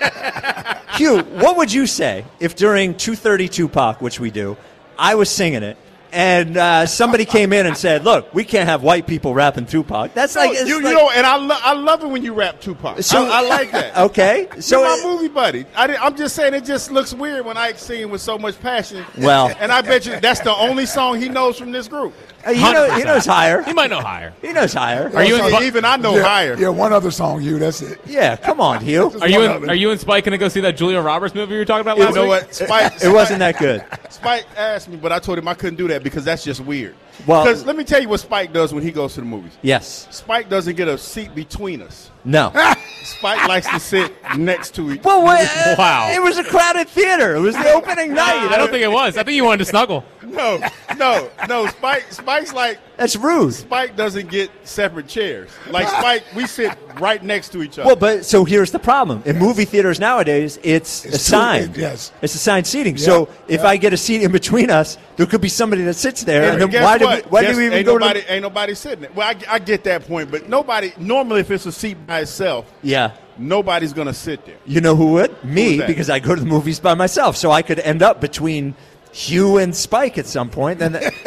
Hugh, what would you say if during two thirty Tupac, which we do, I was singing it, and uh, somebody came in and said, "Look, we can't have white people rapping Tupac." That's No, like it's you, like, you know, and I, lo- I love it when you rap Tupac. So- I, I like that. Okay, so So my it- movie buddy. I did, I'm just saying it just looks weird when Ike's singing with so much passion. Well- and I bet you that's the only song he knows from this group. Uh, he, know, he knows higher. He might know higher. He knows higher. Are you So in, even I know yeah, higher. Yeah, one other song, you. That's it. Yeah, come on, Hugh. are you one in, other. are you and Spike going to go see that Julia Roberts movie you were talking about You last know week? what? Spike, It wasn't that good. Spike asked me, but I told him I couldn't do that because that's just weird. Well- Because let me tell you what Spike does when he goes to the movies. Yes. Spike doesn't get a seat between us. No. Spike likes to sit next to each Well, what, Wow. It was a crowded theater. It was the opening night. I don't think it was. I think you wanted to snuggle. No, no, no. Spike, Spike's like That's rude. Spike doesn't get separate chairs. Like Spike, we sit right next to each other. Well, but so here's the problem. In movie theaters nowadays, it's, It's assigned. two- yes. It's assigned seating. Yeah, So if yeah. I get a seat in between us, there could be somebody that sits there. And And then guess why do we, what? why Guess do we even ain't go nobody, to Ain't nobody sitting there. Well, I, I get that point, but nobody. Normally, if it's a seat by itself, the, Yeah. nobody's gonna sit there. You know who would? Me, that? because I go to the movies by myself. So I could end up between Hugh and Spike at some point. And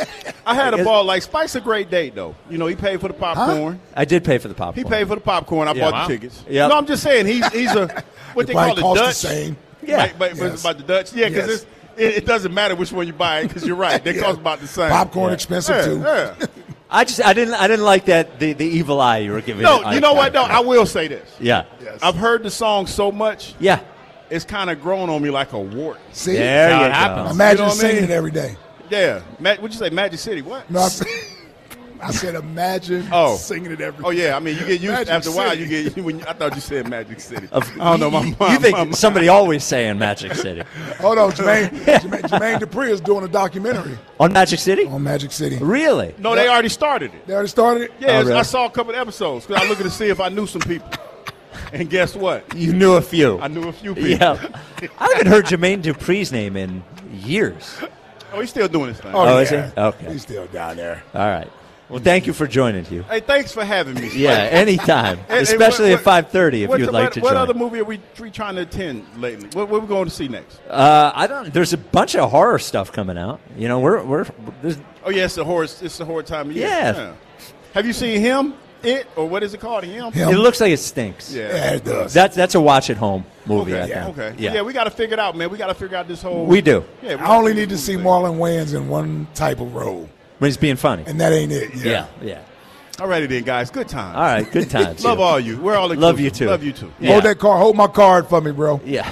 I had I a guess- ball. Like, Spike's a great date, though. You know, he paid for the popcorn. I did pay for the popcorn. He paid for the popcorn. I Yeah. bought Wow. the tickets. Yep. No, I'm just saying he's he's a what It they call probably it costs the Dutch. same. Yeah. Right, but, but Yes. about the Dutch. Yeah, because Yes. it, it doesn't matter which one you buy because you're right. They Yeah. cost about the same. Popcorn Yeah. expensive, Yeah, too. yeah. I just I didn't I didn't like that the, the evil eye you were giving. No, Ike you know what? Barinholtz. No, I will say this. Yeah. I've heard the song so much. Yeah. It's kind of grown on me like a wart. See? There That's how you it go. happens. Imagine You know what I singing mean? it every day. Yeah. Ma- what'd you say? Magic City? What? No, I said, I said imagine Oh. singing it every day. Oh yeah, I mean you get used Magic after a while. City. You get when you, I thought you said Magic City. Of- I don't know. My you, mom, you think my mom- somebody always saying Magic City Hold on, Jermaine, Jermaine, Jermaine Dupri is doing a documentary on Magic City? on Magic City. Really? No, they already started it. They already started it? Yeah, Oh, really? I saw a couple of episodes because I looking to see if I knew some people. And guess what? You knew a few. I knew a few people. Yeah. I haven't heard Jermaine Dupri's name in years. Oh, he's still doing his thing. Oh, yeah. is he? Okay. He's still down there. All right. Well, thank you for joining, Hugh. Hey, thanks for having me. Yeah, anytime, And- and especially what- at five thirty if what- you'd like what, to what join. other movie are we, we trying to attend lately? What, what are we going to see next? Uh, I don't. There's a bunch of horror stuff coming out. You know, we're we're there's, Oh, yeah, it's the horror, it's the horror time of year. Yeah. Have you seen Him? It? Or what is it called? Him? Him. it looks like it stinks. Yeah. Yeah, it does. That's that's a watch at home movie. Okay, I yeah, think. okay. Yeah. Yeah, we got to figure it out, man. We got to figure out this whole. We do. Yeah, we I only gotta need to see figure Marlon Wayans in one type of role, When he's being funny. and that ain't it. Yeah, Yeah. yeah. All righty then, guys. Good time. All right, good times. Love Hugh. all you. We're all Love you inclusive. too. Love you too. Yeah. Hold that card. Hold my card for me, bro. Yeah.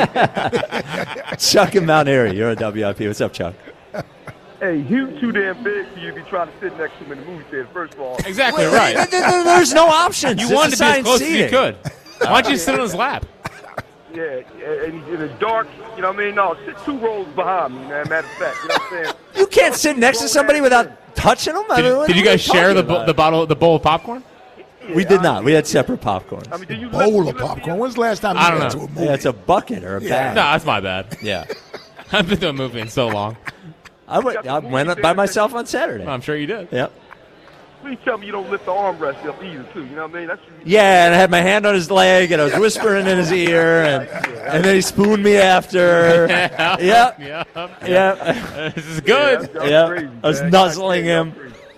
Chuck in Mount Airy, you're a W I P. What's up, Chuck? Hey, Hugh too damn big for you to be trying to sit next to him in the movie theater, first of all. Exactly right. There- there- There's no options. You It's wanted to be as assigned close as you seating. could. Why don't you sit on his lap? Yeah, and, and it's dark, you know what I mean? No, sit two rows behind me, man, matter of fact, you know what I'm saying? You can't sit next to somebody without touching them. I Did, mean, what- did you what are guys share talking the, bo- about? the bottle, the bowl of popcorn? We did not. We had separate popcorn. I mean, do you Bowl of popcorn. When's the last time you I don't went know. to a movie? Yeah, it's a bucket or a Yeah. bag. No, that's my bad. Yeah. I've been to a movie in so long. I went, I went by myself on Saturday. I'm sure you did. Yep. Please tell me you don't lift the armrest up either, too, you know what I mean? That's Yeah, and I had my hand on his leg, and I was whispering in his ear, and, and then he spooned me after. Yeah. Yep. Yeah. Yep. This is good. that was Yep. crazy, I was man. nuzzling him.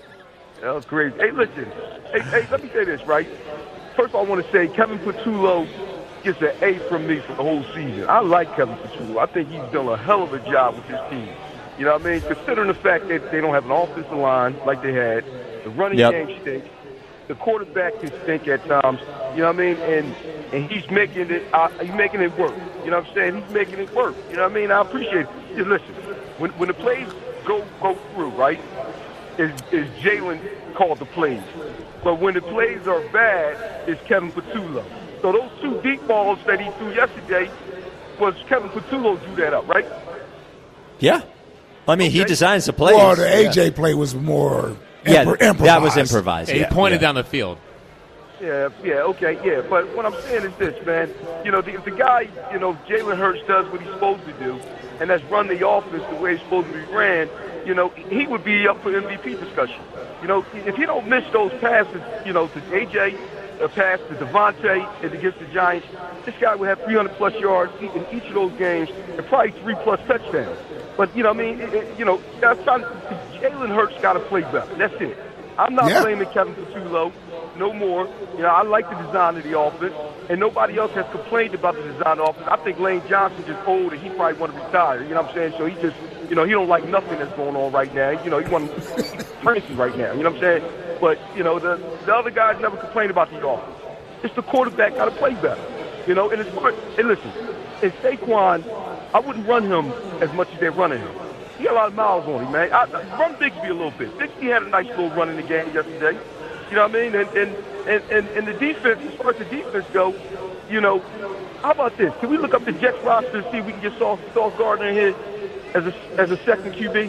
That was crazy. Hey, listen. Hey, hey, let me say this, right? First of all, I want to say Kevin Patullo gets an A from me for the whole season. I like Kevin Patullo. I think he's done a hell of a job with his team. You know what I mean? Considering the fact that they don't have an offensive line like they had, the running Yep. game stinks, the quarterback can stink at times. You know what I mean? And and he's making it. Uh, he's making it work. You know what I'm saying? He's making it work. You know what I mean? I appreciate it. Yeah, listen, when when the plays go go through, right? Is is Jalen called the plays? But when the plays are bad, it's Kevin Patullo. So those two deep balls that he threw yesterday was Kevin Patullo drew that up, right? Yeah. I mean, he designs the plays. Well, the A J Yeah. play was more Yeah, impro- that improvised. was improvised. He Yeah. pointed Yeah. down the field. Yeah, yeah, okay, yeah. But what I'm saying is this, man. You know, the, if the guy, you know, Jalen Hurts does what he's supposed to do, and that's run the offense the way it's supposed to be ran, you know, he would be up for M V P discussion. You know, if he don't miss those passes, you know, to A J, a pass to Devontae and against the Giants, this guy would have three hundred plus yards in each of those games and probably three plus touchdowns. But, you know, I mean, it, it, you know, that's trying to, Jalen Hurts got to play better. That's it. I'm not Yeah. blaming Kevin Patullo no more. You know, I like the design of the offense, and nobody else has complained about the design of the offense. I think Lane Johnson just old and he probably want to retire. You know what I'm saying? So he just, you know, he don't like nothing that's going on right now. You know, he want Princeton right now. You know what I'm saying? But, you know, the, the other guys never complain about the offense. It's the quarterback got to play better. You know, and it's and listen, and Saquon, I wouldn't run him as much as they're running him. He got a lot of miles on him, man. I, I, run Bigsby a little bit. Bigsby had a nice little run in the game yesterday. You know what I mean? And and, and, and, and the defense, as far as the defense go, you know, how about this? Can we look up the Jets roster and see if we can get Sauce, Sauce Gardner in here as a, as a second Q B?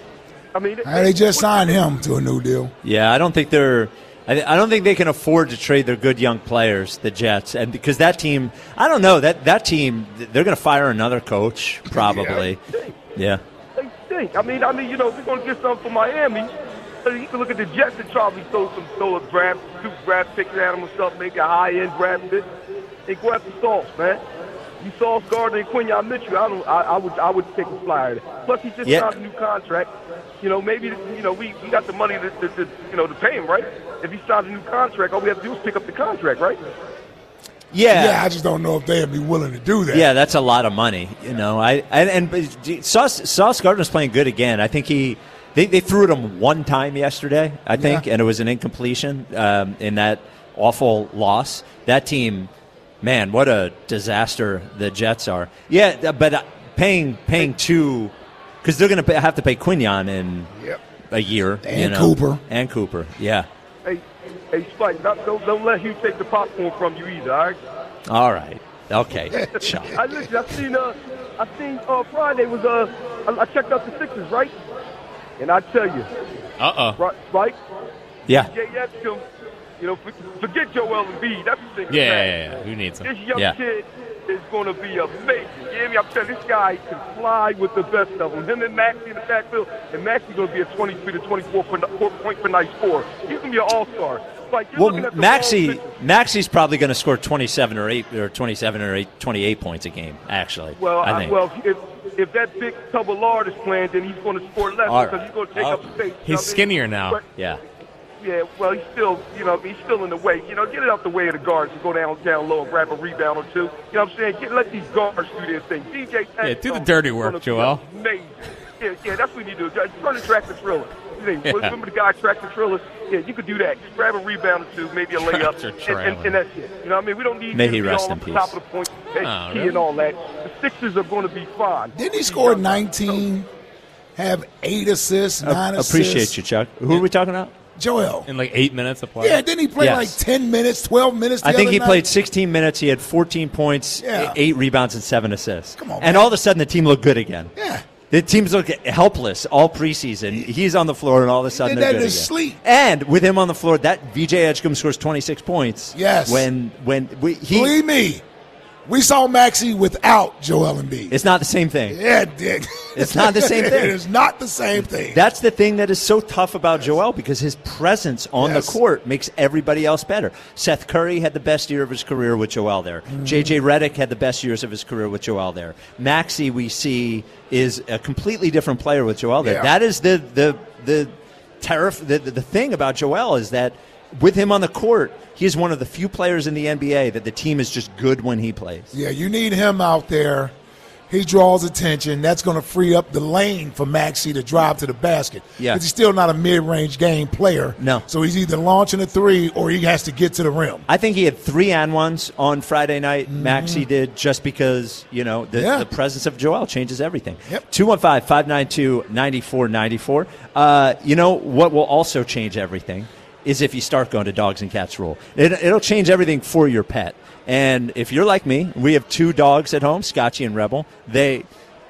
I mean, Uh, they just signed him to a new deal. Yeah, I don't think they're. I I don't think they can afford to trade their good young players, the Jets, and because that team, I don't know that that team, they're going to fire another coach probably. Yeah. They stink. I mean, I mean, you know, if we're going to get something for Miami, you can look at the Jets and probably throw some, throw a draft, two draft picks at them or something, make a high-end draft pick, and go after Sauce, man. You Sauce Gardner and Quinyon Mitchell. I don't. I, I would. I would take a flyer. Plus, he just Yeah. signed a new contract. You know, maybe you know we, we got the money to, to, to you know to pay him, right? If he signs a new contract, all we have to do is pick up the contract, right? Yeah. Yeah, I just don't know if they'd be willing to do that. Yeah, that's a lot of money. You know, I and, and but Sauce, Sauce Gardner's playing good again. I think he they, they threw at him one time yesterday, I think, Yeah. and it was an incompletion um, in that awful loss. That team, man, what a disaster the Jets are. Yeah, but uh, paying paying two because they're going to have to pay Quinyon in Yep. a year And you know, Cooper. and Cooper. Yeah. Hey, hey, Spike, don't, don't, don't let Hugh take the popcorn from you either, all right? All right. Okay. Chuck. I listen. I seen. Uh, I seen. Uh, Friday was. Uh, I, I checked out the Sixers, right? And I tell you, Uh oh. right, Spike. Yeah. Jay Edgecombe. You know, for, forget Joel Embiid. That's the thing. Yeah, yeah, yeah, yeah. Who needs him? This young Yeah. kid is going to be amazing. You hear me? I'm telling you, this guy can fly with the best of them. Him and Maxey in the backfield, and Maxey's going to be a twenty-three to twenty-four point per night scorer. He's going to be an all-star. Like, you're looking Well, at the Maxey, wrong picture. Maxey's probably going to score twenty-seven or eight or twenty-seven or eight, twenty-eight points a game. Actually, Well, I I think. well, if if that big tub of lard is playing, then he's going to score less All because right. he's going to take Oh. up space. you know He's what I mean? skinnier now. But, yeah. yeah, well, he's still, you know, he's still in the way. You know, get it out the way of the guards and go down down low and grab a rebound or two. You know what I'm saying? Get, let these guards do their thing. D J Yeah, do the dirty work, Joel. Amazing. Yeah, yeah, that's what we need to do. Just turn the track to Triller. You think, Yeah. Remember the guy track the Triller? Yeah, you could do that. Just grab a rebound or two, maybe a layup, Tractor and, and, and that's it. You know what I mean? We don't need May him he to be rest all in up peace. top of the point, and, Oh, key really? and all that. The Sixers are going to be fine. Didn't he score nineteen, have eight assists, nine A- assists? appreciate you, Chuck. Who are we talking about? Joel. In like eight minutes of play. Yeah, didn't he play Yes. like ten minutes, twelve minutes the I think other he night? played sixteen minutes. He had fourteen points, Yeah. eight rebounds, and seven assists. Come on, and man. all of a sudden, the team looked good again. Yeah. The teams look helpless all preseason. He's on the floor, and all of a sudden did they're that good in again. his sleep. And with him on the floor, that V J Edgecombe scores twenty-six points. Yes. When when we, he, Believe me, we saw Maxey without Joel Embiid. it's not the same thing. Yeah, Dick. It's not the same thing. It is not the same thing. That's the thing that is so tough about Joel because his presence on Yes. the court makes everybody else better. Seth Curry had the best year of his career with Joel there. Mm-hmm. J J Redick had the best years of his career with Joel there. Maxey, we see, is a completely different player with Joel there. Yeah. That is the the the, terrif- the the the thing about Joel is that with him on the court, he is one of the few players in the N B A that the team is just good when he plays. Yeah, you need him out there. He draws attention. That's going to free up the lane for Maxey to drive to the basket. Yeah. Because he's still not a mid-range game player. No. So he's either launching a three or he has to get to the rim. I think he had three and ones on Friday night. Maxey did just because, you know, the, Yeah. the presence of Joel changes everything. Yep. two one five, five nine two, nine four nine four. Uh, you know, what will also change everything is if you start going to Dogs and Cats Rule. It, it'll change everything for your pet. And if you're like me, we have two dogs at home, Scotchy and Rebel. They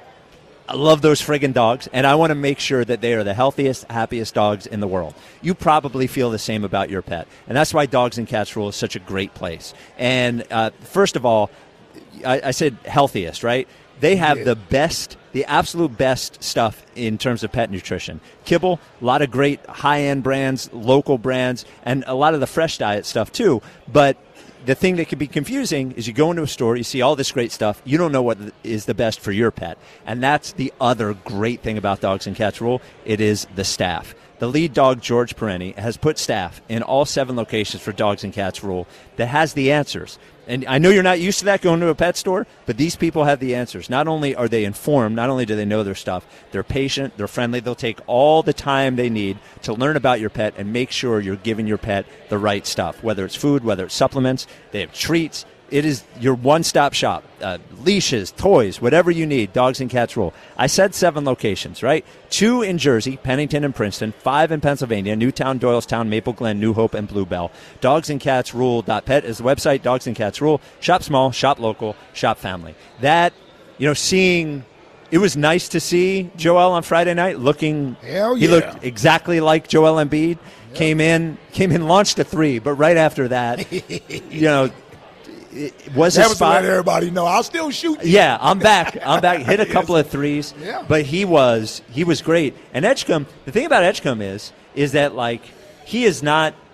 I love those friggin' dogs, and I want to make sure that they are the healthiest, happiest dogs in the world. You probably feel the same about your pet, and that's why Dogs and Cats Rule is such a great place. And uh, first of all, I, I said healthiest, right? They have Yeah. the best, the absolute best stuff in terms of pet nutrition. Kibble, a lot of great high-end brands, local brands, and a lot of the fresh diet stuff too. But the thing that can be confusing is you go into a store, you see all this great stuff, you don't know what is the best for your pet. And that's the other great thing about Dogs and Cats Rule. It is the staff. The lead dog, George Perenni, has put staff in all seven locations for Dogs and Cats Rule that has the answers. And I know you're not used to that going to a pet store, but these people have the answers. Not only are they informed, not only do they know their stuff, they're patient, they're friendly, they'll take all the time they need to learn about your pet and make sure you're giving your pet the right stuff, whether it's food, whether it's supplements, they have treats. It is your one-stop shop. Uh, leashes, toys, whatever you need, Dogs and Cats Rule. I said seven locations, right? Two in Jersey, Pennington and Princeton. Five in Pennsylvania, Newtown, Doylestown, Maple Glen, New Hope, and Bluebell. dogs and cats rule dot pet is the website, Dogs and Cats Rule. Shop small, shop local, shop family. That, you know, seeing... It was nice to see Joel on Friday night looking... Hell He yeah. looked exactly like Joel Embiid. Came in, came in, launched a three, but right after that, you know... It was That a was to spot. let everybody know. I'll still shoot you. Yeah, I'm back. I'm back. Hit a couple of threes, Yeah. but he was he was great. And Edgecombe, the thing about Edgecombe is is that like he is not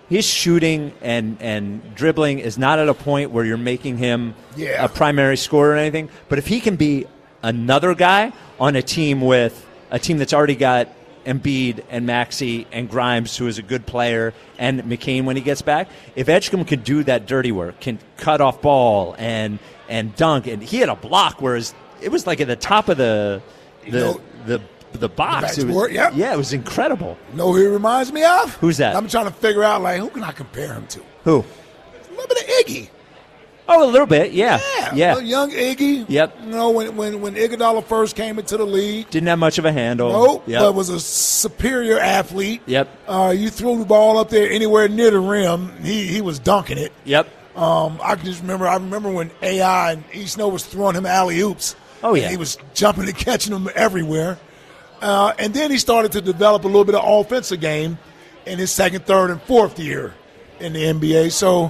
his shooting and, and dribbling is not at a point where you're making him Yeah. a primary scorer or anything. But if he can be another guy on a team with a team that's already got Embiid and Maxey and Grimes, who is a good player, and McCain when he gets back, if Edgecombe can do that dirty work, can cut off ball and and dunk, and he had a block whereas it was like at the top of the the know, the, the box. the It was, backboard, yep. Yeah, it was incredible. You know who he reminds me of? Who's that? I'm trying to figure out, like, who can I compare him to? Who? A little bit of Iggy. Oh, a little bit, yeah. Yeah. Yeah. Little young Iggy. Yep. You know, when, when, when Iguodala first came into the league. Didn't have much of a handle. Nope. Yep. But was a superior athlete. Yep. Uh, you threw the ball up there anywhere near the rim, he, he was dunking it. Yep. Um, I can just remember. I remember when A I and E. Snow was throwing him alley oops. Oh yeah, and he was jumping and catching them everywhere. Uh, and then he started to develop a little bit of offensive game in his second, third, and fourth year in the N B A. So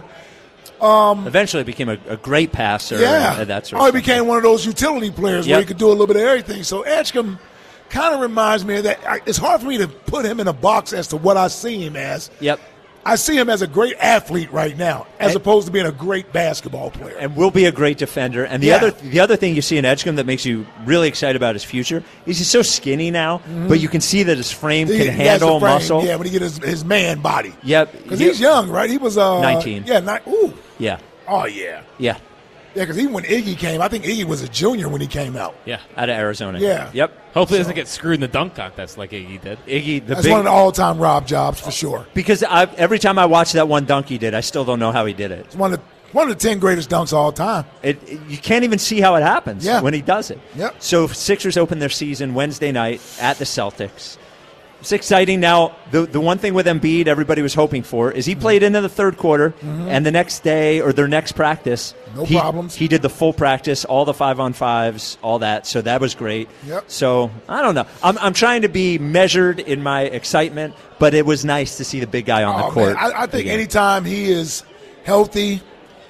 um, eventually became a, a great passer. Yeah, and that sort oh, of he stuff. became one of those utility players Yep. where he could do a little bit of everything. So Edgecombe kind of reminds me of that. I, it's hard for me to put him in a box as to what I see him as. Yep. I see him as a great athlete right now, as And- opposed to being a great basketball player. And will be a great defender. And the Yeah. other the other thing you see in Edgecombe that makes you really excited about his future is he's so skinny now, but you can see that his frame He- can he has handle the frame, muscle. Yeah, when he get his, his man body. Yep. Because he's young, right? He was uh, nineteen. Yeah, ni- ooh. Yeah. Oh, yeah. Yeah. Yeah, because even when Iggy came, I think Iggy was a junior when he came out. Yeah. Out of Arizona. Yeah. Yep. Hopefully he So- doesn't get screwed in the dunk contest like Iggy did. Iggy, the That's big, one of the all-time Rob jobs for sure. because I, every time I watch that one dunk he did, I still don't know how he did it. It's one of the, one of the ten greatest dunks of all time. It, it- you can't even see how it happens Yeah. when he does it. Yep. So Sixers open their season Wednesday night at the Celtics. It's exciting. Now, the the one thing with Embiid everybody was hoping for is he played into the third quarter, and the next day or their next practice, No he, problems. he did the full practice, all the five-on-fives, all that. So that was great. Yep. So, I don't know. I'm, I'm trying to be measured in my excitement, but it was nice to see the big guy on Oh, the court. man, I, I think again. anytime he is healthy,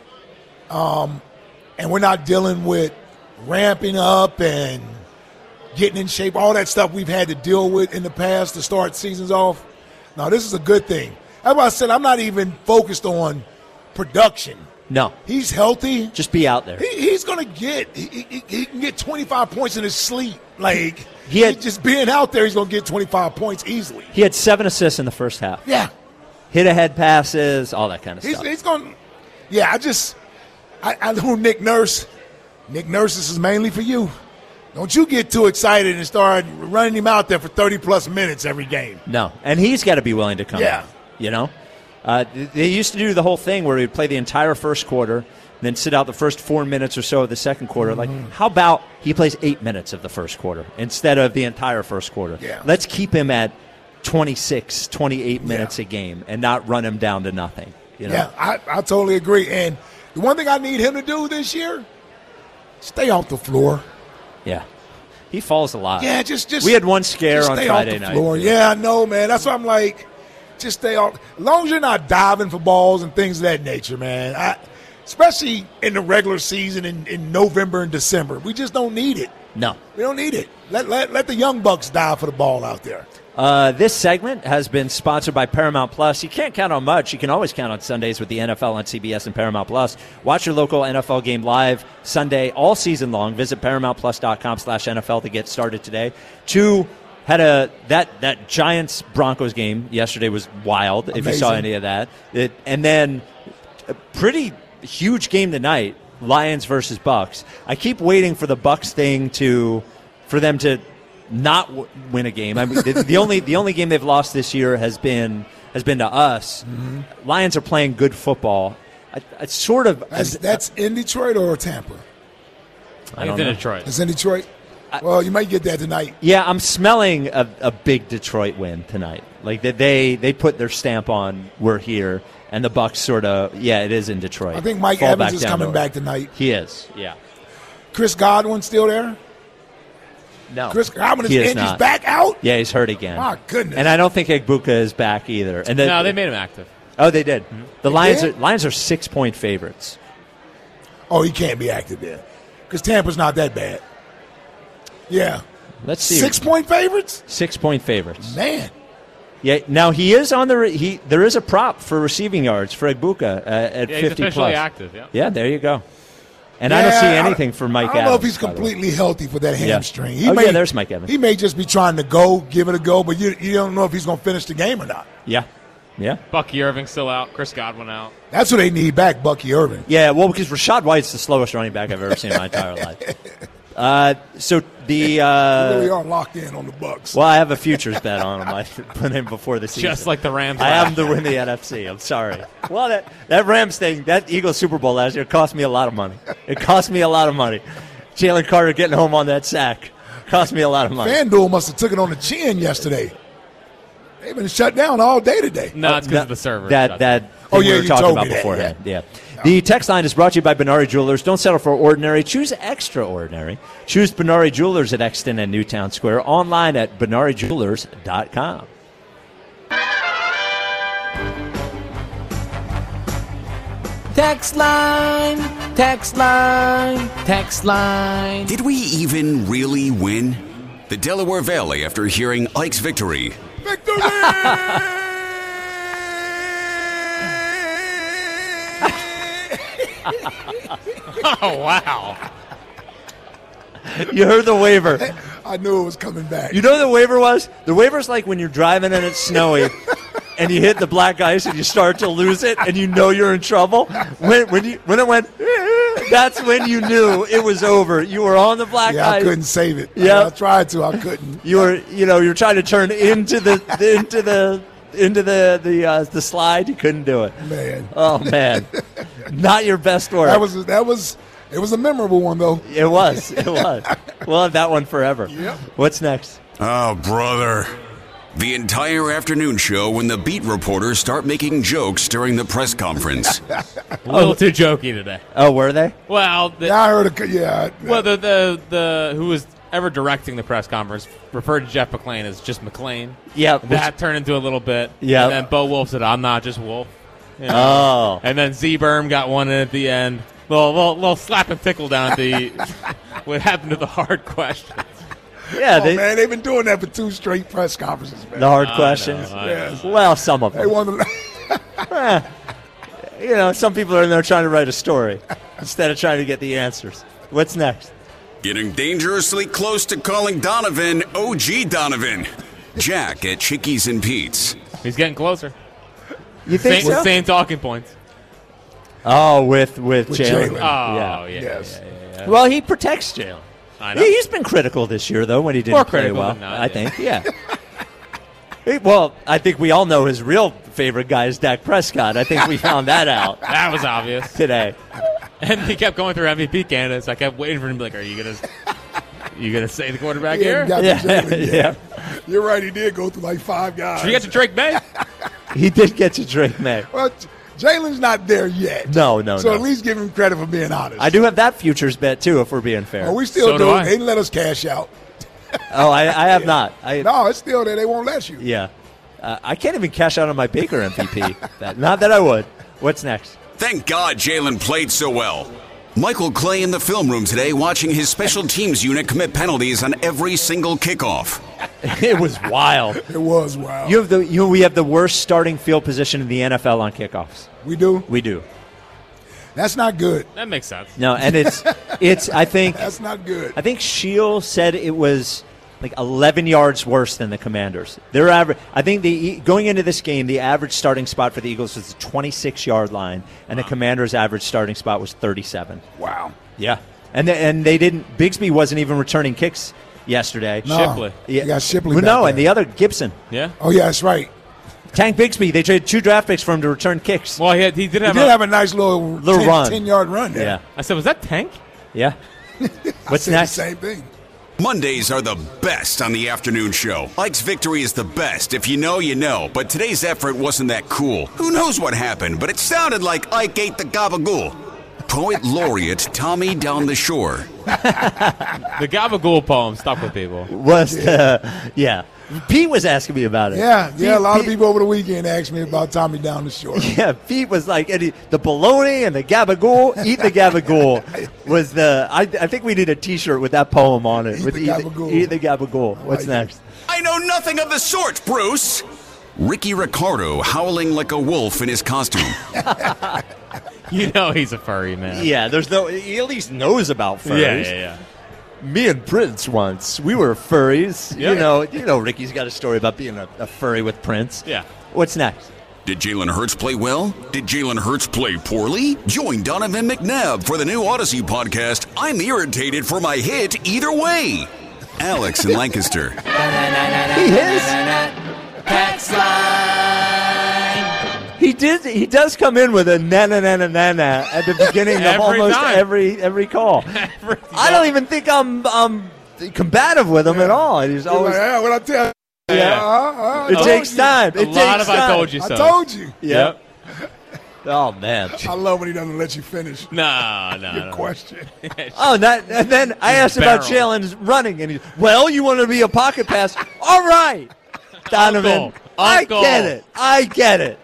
um, and we're not dealing with ramping up and getting in shape, all that stuff we've had to deal with in the past to start seasons off. Now, this is a good thing. That's why I said I'm not even focused on production. No. He's healthy. Just be out there. He, he's going to get he, he, he can get twenty-five points in his sleep. Like, He had- he just being out there, he's going to get twenty-five points easily. He had seven assists in the first half. Yeah. Hit ahead passes, all that kind of He's, stuff. he's going. Yeah, I just I, I know Nick Nurse. Nick Nurse, this is mainly for you. Don't you get too excited and start running him out there for thirty plus minutes every game. No, and he's got to be willing to come Yeah. out, you know? Uh, they used to do the whole thing where he would play the entire first quarter, then sit out the first four minutes or so of the second quarter. Mm-hmm. Like, how about he plays eight minutes of the first quarter instead of the entire first quarter? Yeah. Let's keep him at twenty-six, twenty-eight minutes a game and not run him down to nothing. You know? Yeah, I, I totally agree. And the one thing I need him to do this year, stay off the floor. Yeah. He falls a lot. Yeah, just just we had one scare just on stay Friday off the night. floor. Yeah, I know, man. That's why I'm like, just stay off. As long as you're not diving for balls and things of that nature, man. I, especially in the regular season in, in November and December, we just don't need it. No. We don't need it. Let let let the young bucks dive for the ball out there. Uh, this segment has been sponsored by Paramount Plus. You can't count on much. You can always count on Sundays with the N F L on C B S and Paramount Plus. Watch your local N F L game live Sunday all season long. Visit paramountplus.com slash NFL to get started today. Two, had a that that Giants Broncos game yesterday was wild. If you saw Amazing. any of that, it, and then a pretty huge game tonight, Lions versus Bucks. I keep waiting for the Bucks thing to for them to not w- win a game. I mean, the, the only the only game they've lost this year has been has been to us. Mm-hmm. Lions are playing good football. I, I sort of That's, that's in Detroit or Tampa? I don't know. It's in Detroit. Well, you might get that tonight. Yeah, I'm smelling a, a big Detroit win tonight. Like that they they put their stamp on we're here, and the Bucks sort of yeah it is in Detroit. I think Mike Fall Evans back is down coming to back earth. tonight. He is. Yeah. Chris Godwin still there? No. Chris Godwin is He is injured. He's not. back out? Yeah, he's hurt again. My goodness. And I don't think Egbuka is back either. And No, they made him active. Oh, they did. The They Lions did? are Lions are six point favorites. Oh, he can't be active then. Because Tampa's not that bad. Yeah. Let's see. Six point favorites? Six point favorites. Man. Yeah. Now he is on the. Re- he there is a prop for receiving yards for Egbuka uh, at Yeah, he's fifty officially plus. active, yeah. Yeah. There you go. And I don't see Yeah, anything for Mike I don't Evans. know if he's by the way. completely healthy for that Yeah. hamstring. He Oh, may, yeah, there's Mike Evans. He may just be trying to go, give it a go, but you, you don't know if he's going to finish the game or not. Yeah. Yeah. Bucky Irving still out. Chris Godwin out. That's what they need back, Bucky Irving. Yeah, well, because Rashad White's the slowest running back I've ever seen in my entire life. Uh, so the uh, You really are locked in on the Bucks. well, I have a futures bet on him. I put him before the season, Just like the Rams I last have them to win the N F C. I'm sorry. Well, that that Rams thing, that Eagles Super Bowl last year, cost me a lot of money. It cost me a lot of money. Jalen Carter getting home on that sack cost me a lot of money. FanDuel must have took it on the chin yesterday. They've been shut down all day today. No, it's because of the server. That that Oh, thing yeah, we were you talking told about me that, beforehand. Yeah. The text line is brought to you by Benari Jewelers. Don't settle for ordinary. Choose extraordinary. Choose Benari Jewelers at Exton and Newtown Square. Online at benari jewelers dot com. Text line, text line, text line. Did we even really win? The Delaware Valley after hearing Ike's victory. Oh, wow. You heard the waiver. I knew it was coming back. You know what the waiver was? The waiver's like when you're driving and it's snowy and you hit the black ice and you start to lose it and you know you're in trouble. When when you when it went, that's when you knew it was over. You were on the black yeah, ice. I couldn't save it. Yeah. I tried to. I couldn't. You were, you know, you were trying to turn into the into the into the the uh, the slide. You couldn't do it. Man. Oh man, not your best work. That was that was it was a memorable one though. It was. It was. We'll have that one forever. Yep. What's next? Oh, brother. The entire afternoon show when the beat reporters start making jokes during the press conference. A little too jokey today. Oh, were they? Well, the, Yeah, I heard a yeah. well, the, the the who was ever directing the press conference referred to Jeff McClain as just McClain. Yeah, that turned into a little bit. Yeah. And then Bo Wolf said, "I'm not just Wolf." You know? Oh. And then Z Berm got one in at the end. Little, little, little slap and tickle down at the what happened to the hard questions. Yeah, oh, they, man, they've been doing that for two straight press conferences, man. the hard I questions. know, I Yes. Well, some of They them. want to. Eh, you know, some people are in there trying to write a story instead of trying to get the answers. What's next? Getting dangerously close to calling Donovan O G Donovan. Jack at Chickies and Pete's. He's getting closer. You think Same, so? same talking points. Oh, with with, With Jalen. Jalen. Oh, yeah. yeah. Yes. yeah, yeah, yeah. Well, he protects Jalen. I know. He- He's been critical this year, though, when he didn't More play critical well. than not, I yeah. think, yeah. He- well, I think we all know his real favorite guy is Dak Prescott. I think we found that out That was obvious. today. And he kept going through M V P candidates. I kept waiting for him to be like, are you going to you gonna say the quarterback He here? hadn't got Yeah, to Jalen yet. yeah. You're right. He did go through like five guys. Should we get to Drake May? He did get to Drake May. Well, Jalen's not there yet. No, no, So no. at least give him credit for being honest. I do have that futures bet, too, if we're being fair. Oh, we still So do. do it. I. They didn't let us cash out. Oh, I, I have not. I, No, it's still there. They won't let you. Yeah. Uh, I can't even cash out on my Baker M V P. that, not that I would. What's next? Thank God Jalen played so well. Michael Clay in the film room today watching his special teams unit commit penalties on every single kickoff. It was wild. It was wild. You have the you we have the worst starting field position in the N F L on kickoffs. we do? We do. That's not good. That makes sense. No, and it's it's I think That's not good. I think Shield said it was like eleven yards worse than the Commanders. Their average I think the going into this game, the average starting spot for the Eagles was the twenty-six yard line, and the Commanders' average starting spot was thirty-seven. Wow. Yeah. And they, and they didn't Bigsby wasn't even returning kicks yesterday. No. Shipley. Yeah. You got Shipley Well, back no, there. and the other Gibson. Yeah. Oh, yeah, that's right. Tank Bigsby, they traded two draft picks for him to return kicks. Well, he, had, he did He have did a, have a nice little, Little ten, run. ten-yard run there. Yeah. I said, was that Tank? Yeah. I What's said next? the same thing. Mondays are the best on the afternoon show. Ike's victory is the best. If you know, you know. But today's effort wasn't that cool. Who knows what happened, but it sounded like Ike ate the gabagool. Poet laureate Tommy Down the Shore. The Gabagool poem stuck with people. Was uh, yeah. Pete was asking me about it. Yeah, Pete, yeah. A lot Pete, of people over the weekend asked me about Tommy Down the Shore. Yeah, Pete was like Eddie, the bologna and the gabagool. Eat the gabagool was the. I, I think we need a T-shirt with that poem on it. Eat with the eat, gabagool. eat the gabagool. What's like it. next? I know nothing of the sort, Bruce. Ricky Ricardo howling like a wolf in his costume. You know he's a furry, man. Yeah, there's no. He at least knows about furries. Yeah, yeah, yeah. Me and Prince once, we were furries. Yep. You know, you know, Ricky's got a story about being a, a furry with Prince. Yeah. What's next? Did Jalen Hurts play well? Did Jalen Hurts play poorly? Join Donovan McNabb for the new Odyssey podcast, I'm Irritated for My Hit Either Way. Alex in Lancaster. He is. He did. He does come in with a na na na na na na at the beginning of Every almost time. every every call. Every I don't even think I'm um combative with him at all. He's He's always like, yeah, what I tell you. Yeah. Uh, uh, I It told takes you. time. A It lot takes of I time. told you so. I told you. Yep. Oh man. I love when he doesn't let you finish. No, no, Good no. question. Oh, that, and then I asked about barrel. Jalen's running, and he's, well, you want to be a pocket pass? All right, Donovan. Uncle. I Uncle. get it. I get it.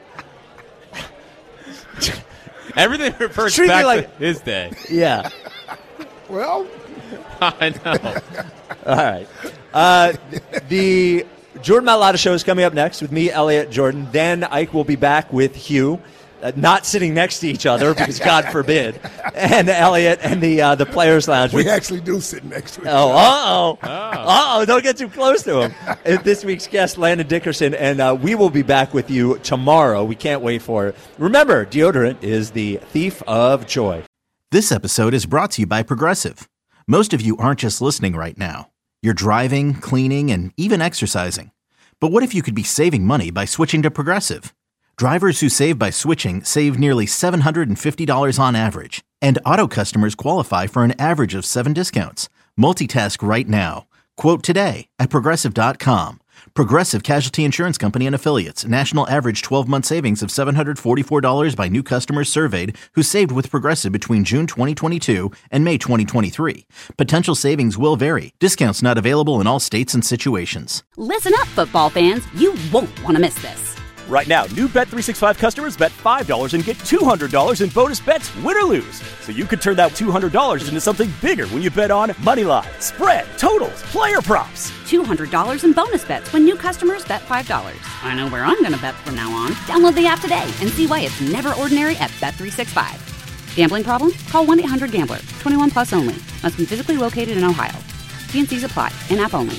Everything refers Treat me back like- to his day. Yeah. Well, I know. All right. Uh, the Jordan Mailata show is coming up next with me, Elliot, Jordan. Then Ike will be back with Hugh, uh, not sitting next to each other because God forbid, and Elliot and the uh, the Players Lounge. we actually do sit next to each Oh, other. uh-oh. Uh-oh, don't get too close to him. Uh, This week's guest, Landon Dickerson, and uh, we will be back with you tomorrow. We can't wait for it. Remember, deodorant is the thief of joy. This episode is brought to you by Progressive. Most of you aren't just listening right now. You're driving, cleaning, and even exercising. But what if you could be saving money by switching to Progressive? Drivers who save by switching save nearly seven hundred fifty dollars on average. And auto customers qualify for an average of seven discounts. Multitask right now. Quote today at Progressive dot com. Progressive Casualty Insurance Company and Affiliates. National average twelve-month savings of seven hundred forty-four dollars by new customers surveyed who saved with Progressive between June twenty twenty-two and May twenty twenty-three. Potential savings will vary. Discounts not available in all states and situations. Listen up, football fans. You won't want to miss this. Right now, new Bet three sixty-five customers bet five dollars and get two hundred dollars in bonus bets, win or lose. So you could turn that two hundred dollars into something bigger when you bet on moneyline, spread, totals, player props. two hundred dollars in bonus bets when new customers bet five dollars. I know where I'm going to bet from now on. Download the app today and see why it's never ordinary at Bet three sixty-five. Gambling problem? Call one eight hundred gambler. twenty-one plus only. Must be physically located in Ohio. T and C's apply. In-app only.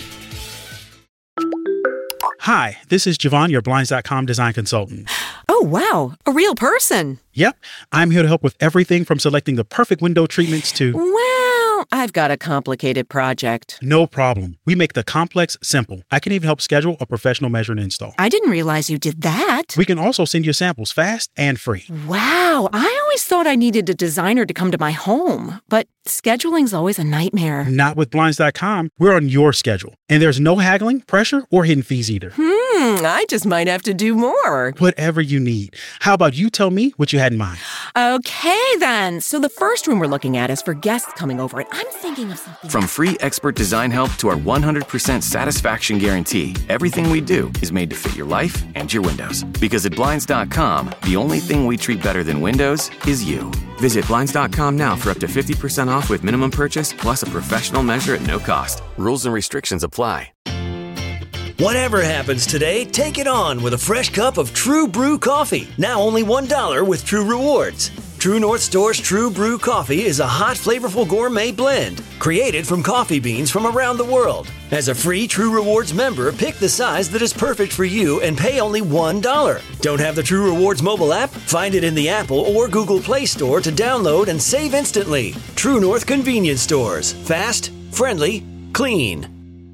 Hi, this is Javon, your Blinds dot com design consultant. Oh, wow. A real person. Yep, I'm here to help with everything from selecting the perfect window treatments to... Well, I've got a complicated project. No problem. We make the complex simple. I can even help schedule a professional measure and install. I didn't realize you did that. We can also send you samples fast and free. Wow. I always thought I needed a designer to come to my home, but scheduling's always a nightmare. Not with Blinds dot com. We're on your schedule. And there's no haggling, pressure, or hidden fees either. Hmm, I just might have to do more. Whatever you need. How about you tell me what you had in mind? Okay, then. So the first room we're looking at is for guests coming over, and I'm thinking of something. From free expert design help to our one hundred percent satisfaction guarantee, everything we do is made to fit your life and your windows. Because at Blinds dot com, the only thing we treat better than windows is you. Visit Blinds dot com now for up to fifty percent off with minimum purchase plus a professional measure at no cost. Rules and restrictions apply. Whatever happens today, take it on with a fresh cup of True Brew coffee. Now only one dollar with True Rewards. True North Store's True Brew coffee is a hot, flavorful gourmet blend created from coffee beans from around the world. As a free True Rewards member, pick the size that is perfect for you and pay only one dollar. Don't have the True Rewards mobile app? Find it in the Apple or Google Play Store to download and save instantly. True North Convenience Stores. Fast, friendly, clean.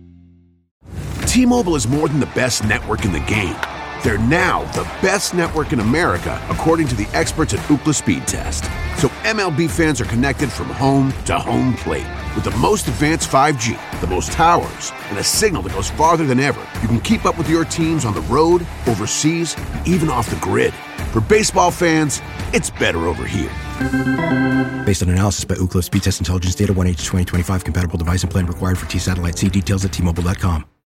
T-Mobile is more than the best network in the game. They're now the best network in America, according to the experts at Ookla Speed Test. So M L B fans are connected from home to home plate. With the most advanced five G, the most towers, and a signal that goes farther than ever, you can keep up with your teams on the road, overseas, and even off the grid. For baseball fans, it's better over here. Based on analysis by Ookla Speed Test Intelligence Data, one H twenty twenty-five compatible device and plan required for T-Satellite. See details at T Mobile dot com.